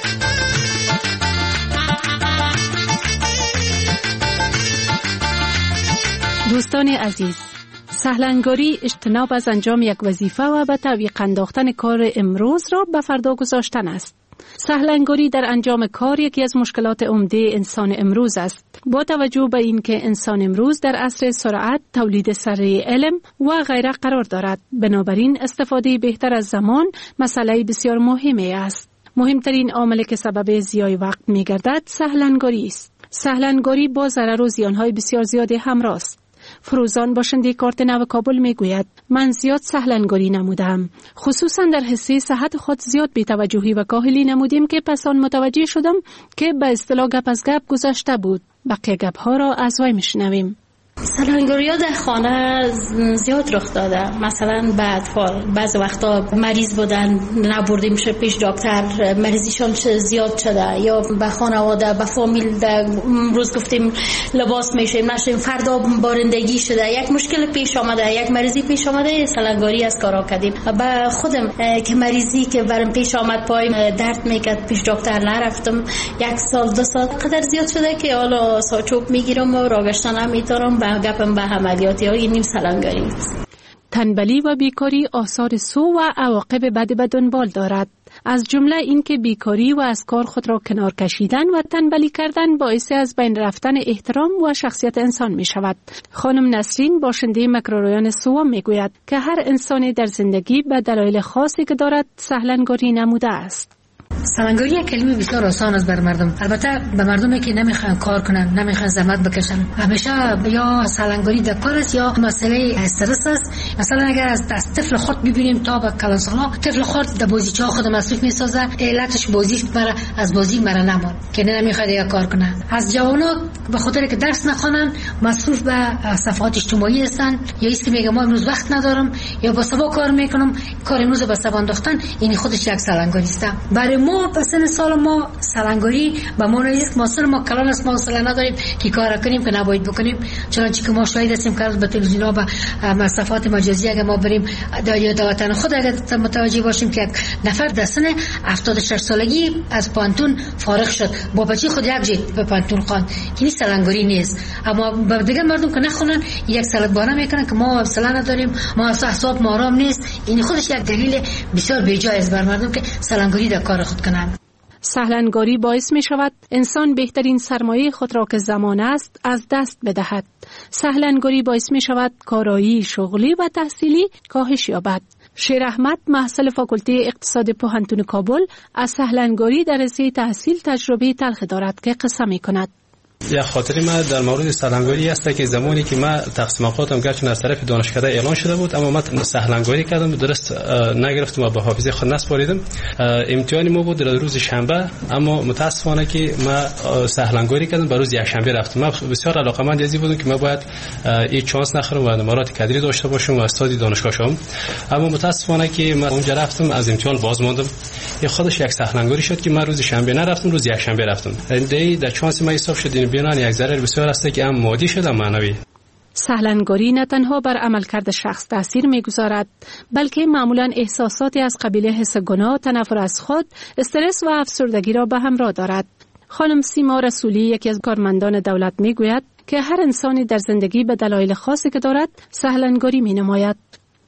دوستان عزیز، سهلنگاری اجتناب از انجام یک وظیفه و به تعویق انداختن کار امروز را به فردا گذاشتن است. سهلنگاری در انجام کار یکی از مشکلات عمده انسان امروز است. با توجه به اینکه انسان امروز در عصر سرعت، تولید سریع علم و غیره قرار دارد، بنابراین استفاده بهتر از زمان مسئله بسیار مهمی است. مهمترین عامل که سبب ضیاع وقت می‌گردد سهلنگاری است. سهلنگاری با ضرر و زیان‌های بسیار زیادی همراه است. فروزان باشنده کارت نو کابل میگوید من زیاد سهلنگاری نمودم، خصوصا در حصه صحت خود زیاد بی‌توجهی و کاهلی نمودیم که پس آن متوجه شدم که به اصطلاح گپ از گپ گذشته بود. بقیه گپ ها را از وی میشنویم. سهلنگاری ها در خانه زیاد رخ داده. مثلا به اطفال بعض وقتا مریض بودن نبردیم شه پیش دکتر، مریضیشان زیاد شده، یا به خانواده به فامیل در روز گفتیم لباس میشیم نشیم، فردا بارندگی شده، یک مشکل پیش آمده، یک مریضی پیش آمده، سهلنگاری از کارا کردیم. به خودم که مریضی که برام پیش آمد پایم درد میکرد پیش دکتر نرفتم، یک سال دو سال قدر زیاد شده که حالا ساچوب میگیرم و راگشتن نمیتونم به گپم به عملیاتی های نیم سهلنگاری است. تنبلی و بیکاری آثار سو و عواقب بد به دنبال دارد. از جمله اینکه بیکاری و از کار خود را کنار کشیدن و تنبلی کردن باعث از بین رفتن احترام و شخصیت انسان می شود. خانم نسرین باشنده مکروریان سو می گوید که هر انسانی در زندگی به دلایل خاصی که دارد سهلنگاری نموده است. سهلنگاری یک کلمه بسیار آسان است بر مردم، البته به مردمی که نمیخوان کار کنن، نمیخوان زحمت بکشن، همیشه یا سهلنگاری در کار است یا مسئله استرس است. مثلا اگر از طفل خرد ببینیم تا به کلانسالا، طفل خرد در بازیچه خود مصروف میسازه، علتش بازی مرا از بازی مرا نمان که نمیخواد یا کار کنن. از جوانا به خاطر که درس نخوانن مصروف به صفحات اجتماعی هستن، یا ایست میگه ما امروز وقت ندارم یا با سبا کار میکنم، کار امروز به سبا انداختن، این خودش یک سهلنگاری است. برای ما پسن سال ما سهلنگاری به ما نیست، ما سر ما کلان است، ما حوصله نداریم که کار کنیم که نباید بکنیم. چنانچه که ما شاهد هستیم که به تلویزیون‌ها به صفحات مجازی اگه ما بریم در وطن خود اگه متوجه باشیم که یک نفر در سن هفتاد و شش سالگی از پانتون فارغ شد، با بچه خود یک جیت به پانتون خواند، این سهلنگاری نیست. اما به دیگه مردم که نخونن یک سالت باره میکنن که ما حوصله نداریم، ما اعصاب ما آرام نیست، این خودش یک دلیل بسیار بی‌جای است بر مردم که سهلنگاری در کار خود کنند. سهلنگاری باعث می شود انسان بهترین سرمایه خود را که زمان است از دست بدهد. سهلنگاری باعث می شود کارایی شغلی و تحصیلی کاهش یابد. شیر احمد محصل فاکولته اقتصاد پوهنتون کابل از سهلنگاری در حوزه تحصیل تجربه تلخ دارد که قصه می کند. یک خاطری ما در مورد سهلنگاری است که زمانی که ما تقسیم اوقاتم گرچه از طرف دانشکده اعلان شده بود، اما من سهلنگاری کردم، درست نگرفتم و به حافظه خود نسپاریدم. امتحان ما بود در روز شنبه، اما متاسفانه که ما سهلنگاری کردم به روز یک شنبه رفتم. من بسیار علاقه‌مند ازی بودم که ما باید این چانس نخورم و نمرات کادری داشته باشم و استاد دانشگاه شوم، اما متاسفانه که من اونجا رفتم از امتحان باز ماندم. این خودش یک سهلنگاری شد که من روز شنبه نرفتم، روز یک شنبه رفتم. این در چانس ما حساب شد بیان یک ضرر بسیار است که هم مادی شده معنوی. سهلنگاری نه تنها بر عملکرد شخص تاثیر میگذارد، بلکه معمولا احساساتی از قبیل حس گناه، تنفر از خود، استرس و افسردگی را به همراه دارد. خانم سیما رسولی یکی از کارمندان دولت میگوید که هر انسانی در زندگی به دلایل خاصی که دارد سهلنگاری مینماید.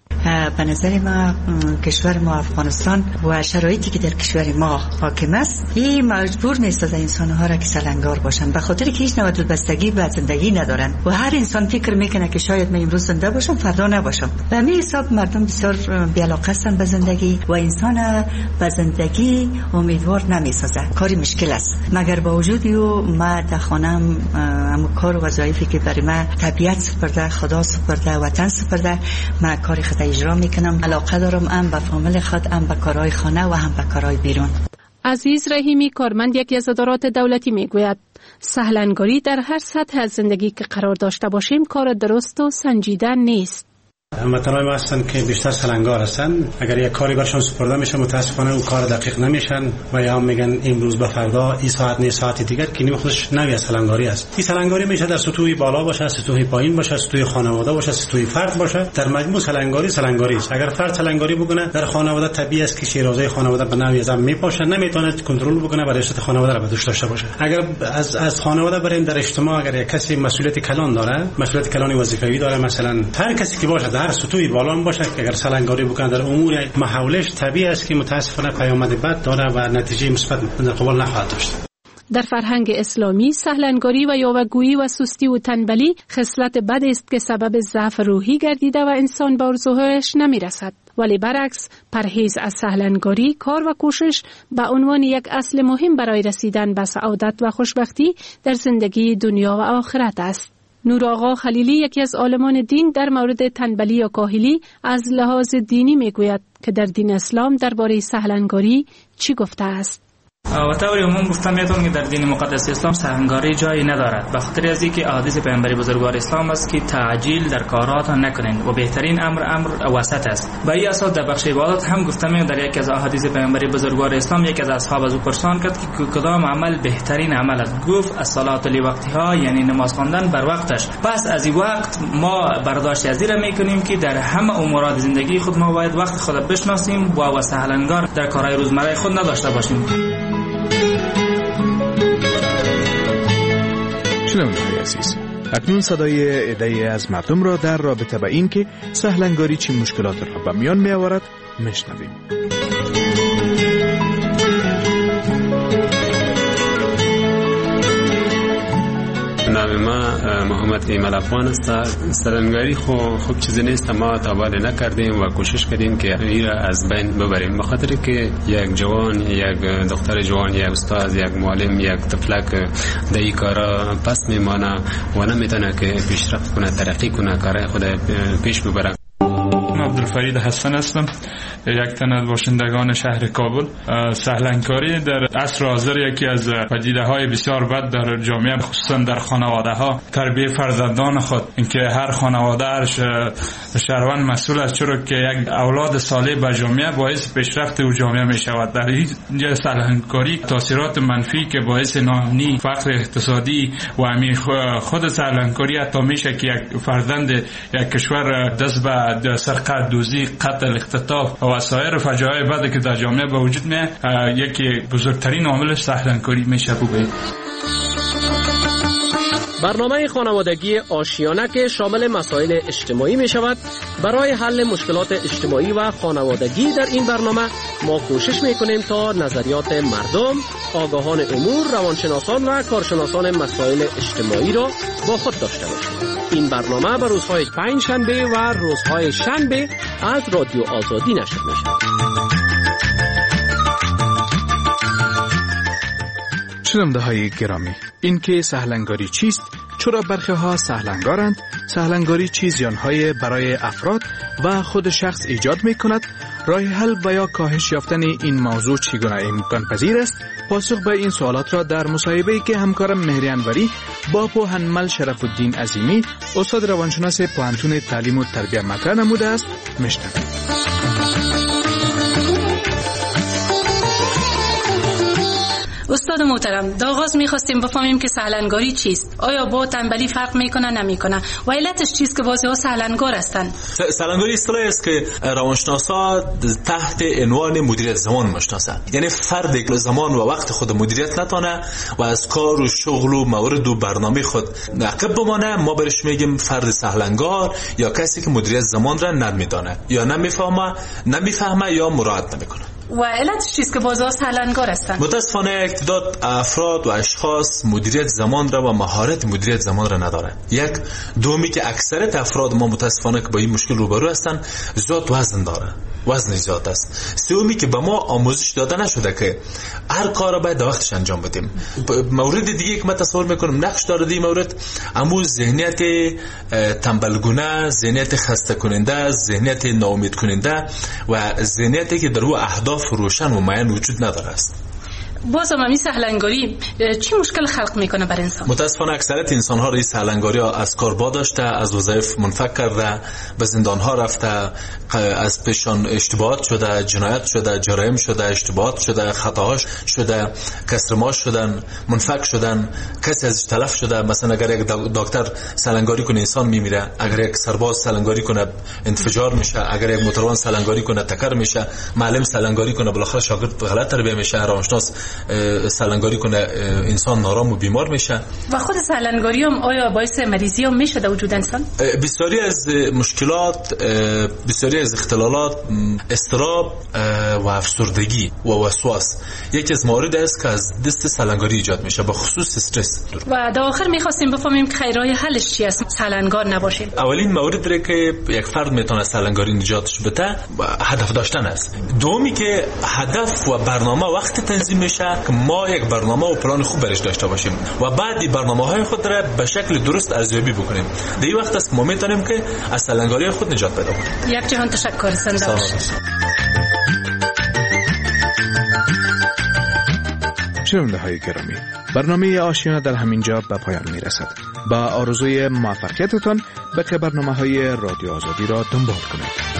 به نظر ما کشور ما افغانستان و شرایطی که در کشور ما حاکم است، این مجبور می‌سازه انسان‌ها را که سهلنگار باشند، به خاطر که هیچ نوع بستگی به زندگی ندارن و هر انسان فکر میکنه که شاید من امروز زنده باشم فردا نباشم. به همین حساب مردم بسیار بی‌علاقه هستند به زندگی و انسان به زندگی امیدوار نمی‌سازه. کاری مشکل است، مگر با وجود او ما در خانه‌ام هم کار و وظایفی که برای ما طبیعت سپرده، خدا سپرده، وطن سپرده، ما کاری خود اجرا میکنم. علاقه دارم هم به فامیل خود، هم به کارهای خانه و هم به کارهای بیرون. عزیز رحیمی کارمند یکی از ادارات دولتی میگوید سهلنگاری در هر سطح از زندگی که قرار داشته باشیم کار درست و سنجیده نیست. هموطنان ما هستن که بیشتر سلنگار هستن. اگر یک کاری برشان سپرده میشه متاسفانه اون کار دقیق نمیشن و یا میگن امروز به فردا این ساعت نه ساعت دیگر که این خودش نوی سلنگاری است. این سلنگاری میشه در سطوح بالا باشه، سطوح پایین باشه، سطوح خانواده باشه، سطوح فرد باشه. در مجموع سلنگاری سلنگاری است. اگر فرد سلنگاری بکنه در خانواده طبیعی است که شیرازه خانواده به نوی زم میپاشه، نمیتونه کنترل بکنه برای رشته خانواده را به دوش داشته باشه. اگر از از خانواده بریم در اجتماع، اگر یک کسی مسئولیت کلان داره، مسئولیت کلانی وظیفه‌ای داره، مثلا هر کسی که باشه در سطوحی بالا باشه که اگر سلنگاری بکنه در امور محاولش طبیعی است که متاسفانه پیامد بد داره و نتیجه مثبت قبول نخواهد داشت. در فرهنگ اسلامی سهلنگاری و یاوه‌گویی و سستی و تنبلی خصلت بد است که سبب ضعف روحی گردیده و انسان به آرزوهایش نمیرسد. ولی برعکس پرهیز از سهلنگاری کار و کوشش به عنوان یک اصل مهم برای رسیدن به سعادت و خوشبختی در زندگی دنیا و آخرت است. نور آقا خلیلی یکی از عالمان دین در مورد تنبلی یا کاهلی از لحاظ دینی میگوید که در دین اسلام درباره سهلنگاری چی گفته است. و طور عموم گفتم میتونم که در دین مقدس اسلام سهلنگاری جایی ندارد، به خاطر از اینکه احادیث پیامبر بزرگوار اسلام است که تعجیل در کارات نکنین و بهترین امر امر وسط است. به این اساس در بخش عبادات هم گفتم در یکی از احادیث پیامبر بزرگوار اسلام یکی از اصحاب از او پرسان کرد که کدام عمل بهترین عمل است. گفت الصلاه لوقتها، یعنی نماز خواندن بر وقتش. پس از این وقت ما برداشت از این میکنیم که در همه امورات زندگی خود ما باید وقت خود بشناسیم و سهلنگار در کارهای روزمره خود نداشته باشیم. شنوندگان عزیز، اکنون صدای عده‌ای از مردم را در رابطه با این که سهلنگاری چه مشکلات را به میان می آورد میشنویم. نام ما محمد ایمال افغان است. سهلنگاری خو خوب چیزی نیست، ما تا بعد نکردیم و کوشش کردیم که این را از بین ببریم، بخاطر که یک جوان، یک دختر جوان، یک استاد، یک معلم، یک طفلک در این کارا پس میمانه و نمیتونه که پیشرفت کنه، ترقی کنه، کارهای خود پیش ببره. عبدالفرید حسن هستم، یک تن از باشندگان شهر کابل. سهلنگاری در عصر حاضر یکی از پدیده‌های بسیار بد در جامعه، خصوصا در خانواده‌ها. تربیت فرزندان خود، اینکه هر خانواده هر شهروند مسئول است، چرا که یک اولاد صالح به جامعه باعث پیشرفت او جامعه می شود. در اینجا سهلنگاری تاثیرات منفی که باعث ناامنی، فقر اقتصادی و همین خود سهلنگاری حتی میشه که یک فرزند یک کشور دست به سرقت، دزدی، قتل، اختطاف و سایر فجایع بعد که در جامعه به وجود میاد، یکی بزرگترین عاملش سهلنگاری میشه بگوییم. برنامه خانوادگی آشیانه که شامل مسائل اجتماعی می شود. برای حل مشکلات اجتماعی و خانوادگی در این برنامه ما کوشش می کنیم تا نظریات مردم، آگاهان امور، روانشناسان و کارشناسان مسائل اجتماعی را با خود داشته باشیم. این برنامه به روزهای پنج شنبه و روزهای شنبه از رادیو آزادی نشر می شود. شنونده های گرامی، این که سهلنگاری چیست، چرا برخی ها سهلنگارند، سهلنگاری چه زیانهای برای افراد و خود شخص ایجاد می کند، راه حل و یا کاهش یافتن این موضوع چگونه امکان پذیر است، پاسخ به این سوالات را در مصاحبه‌ای که همکارم مهری انوری با پوهنمل شرف الدین عظیمی، استاد روانشناس پوهنتون تعلیم و تربیت مطرح نموده است میشنویم. استاد محترم، در آغاز می‌خواستیم بفهمیم که سهلنگاری چیست؟ آیا با تنبلی فرق می‌کنه نمی‌کنه؟ و علتش چیست که بعضی‌ها سهلنگار هستند؟ سهلنگاری اصطلاحی است که روانشناسا تحت عنوان مدیریت زمان می‌شناسند. یعنی فردی که زمان و وقت خود مدیریت نتونه و از کار و شغل و موارد و برنامه خود عقب بمانه، ما برش میگیم فرد سهلنگار یا کسی که مدیریت زمان را نمی‌دونه یا نمی‌فهمه، نمی‌فهمه یا مراعات نمی‌کنه. و علتش چیست که بازار سهلنگار هستند؟ متاسفانه تعداد افراد و اشخاص مدیریت زمان را و مهارت مدیریت زمان را ندارند. یک دومی که اکثریت افراد ما متاسفانه که با این مشکل روبرو هستند، زیاد وزن داره، وزن زیاد است. سومی که به ما آموزش داده نشده که هر کار را باید وقتش انجام بدیم. مورد دیگه که من تصور میکنم نقش داره دی مورد، امو ذهنیت تنبلگونه، ذهنیت خسته کننده، ذهنیت ناامید کننده و ذهنیتی که در او اهداف روشن و معین وجود نداره است. باز هم این سهلنگاری چی مشکل خلق میکنه بر انسان؟ متاسفانه اکثریت انسان ها این سهلنگاری ها از کار واداشته، از وظایف منفک کرده، به زندان ها رفته، از پیشان اشتباهات شده، جنایت شده، جرایم شده، اشتباهات شده، خطاهاش شده، کسر ماش شدن، منفک شدن، کسی ازش تلف شده. مثلا اگر یک دکتر سهلنگاری کنه انسان میمیره، اگر یک سرباز سهلنگاری کنه انفجار میشه، اگر یک موتروان سهلنگاری کنه تکر میشه، معلم سهلنگاری کنه بالاخره شاگرد غلط تربیه میشه، روانشناس سهلنگاری کنه انسان نارام و بیمار میشه. و خود سهلنگاری هم آیا باعث مریضی هم میشه در وجود انسان؟ بسیاری از مشکلات، بسیاری از اختلالات، اضطراب و افسردگی و وسواس یکی از موارد است که از دست سهلنگاری ایجاد میشه، به خصوص استرس. و در آخر میخواستیم بفهمیم که راه حلش چی است سهلنگار نباشیم. اولین مورد داره که یک فرد میتونه سهلنگاری نجاتش بده هدف داشتن است. دومی که هدف و برنامه وقت تنظیم میشه که ما یک برنامه و پلان خوب برش داشته باشیم و بعدی برنامه‌های خود را به شکل درست ارزیابی بکنیم. در این وقت است که ما میتونیم که از سهلنگاری خود نجات پیدا کنیم. یک جهان تشکر. زنده باشید. شنونده های گرامی، برنامه آشیانه در همینجا به پایان می رسد. با آرزوی موفقیتتان به که برنامه های رادیو آزادی را دنبال کنید.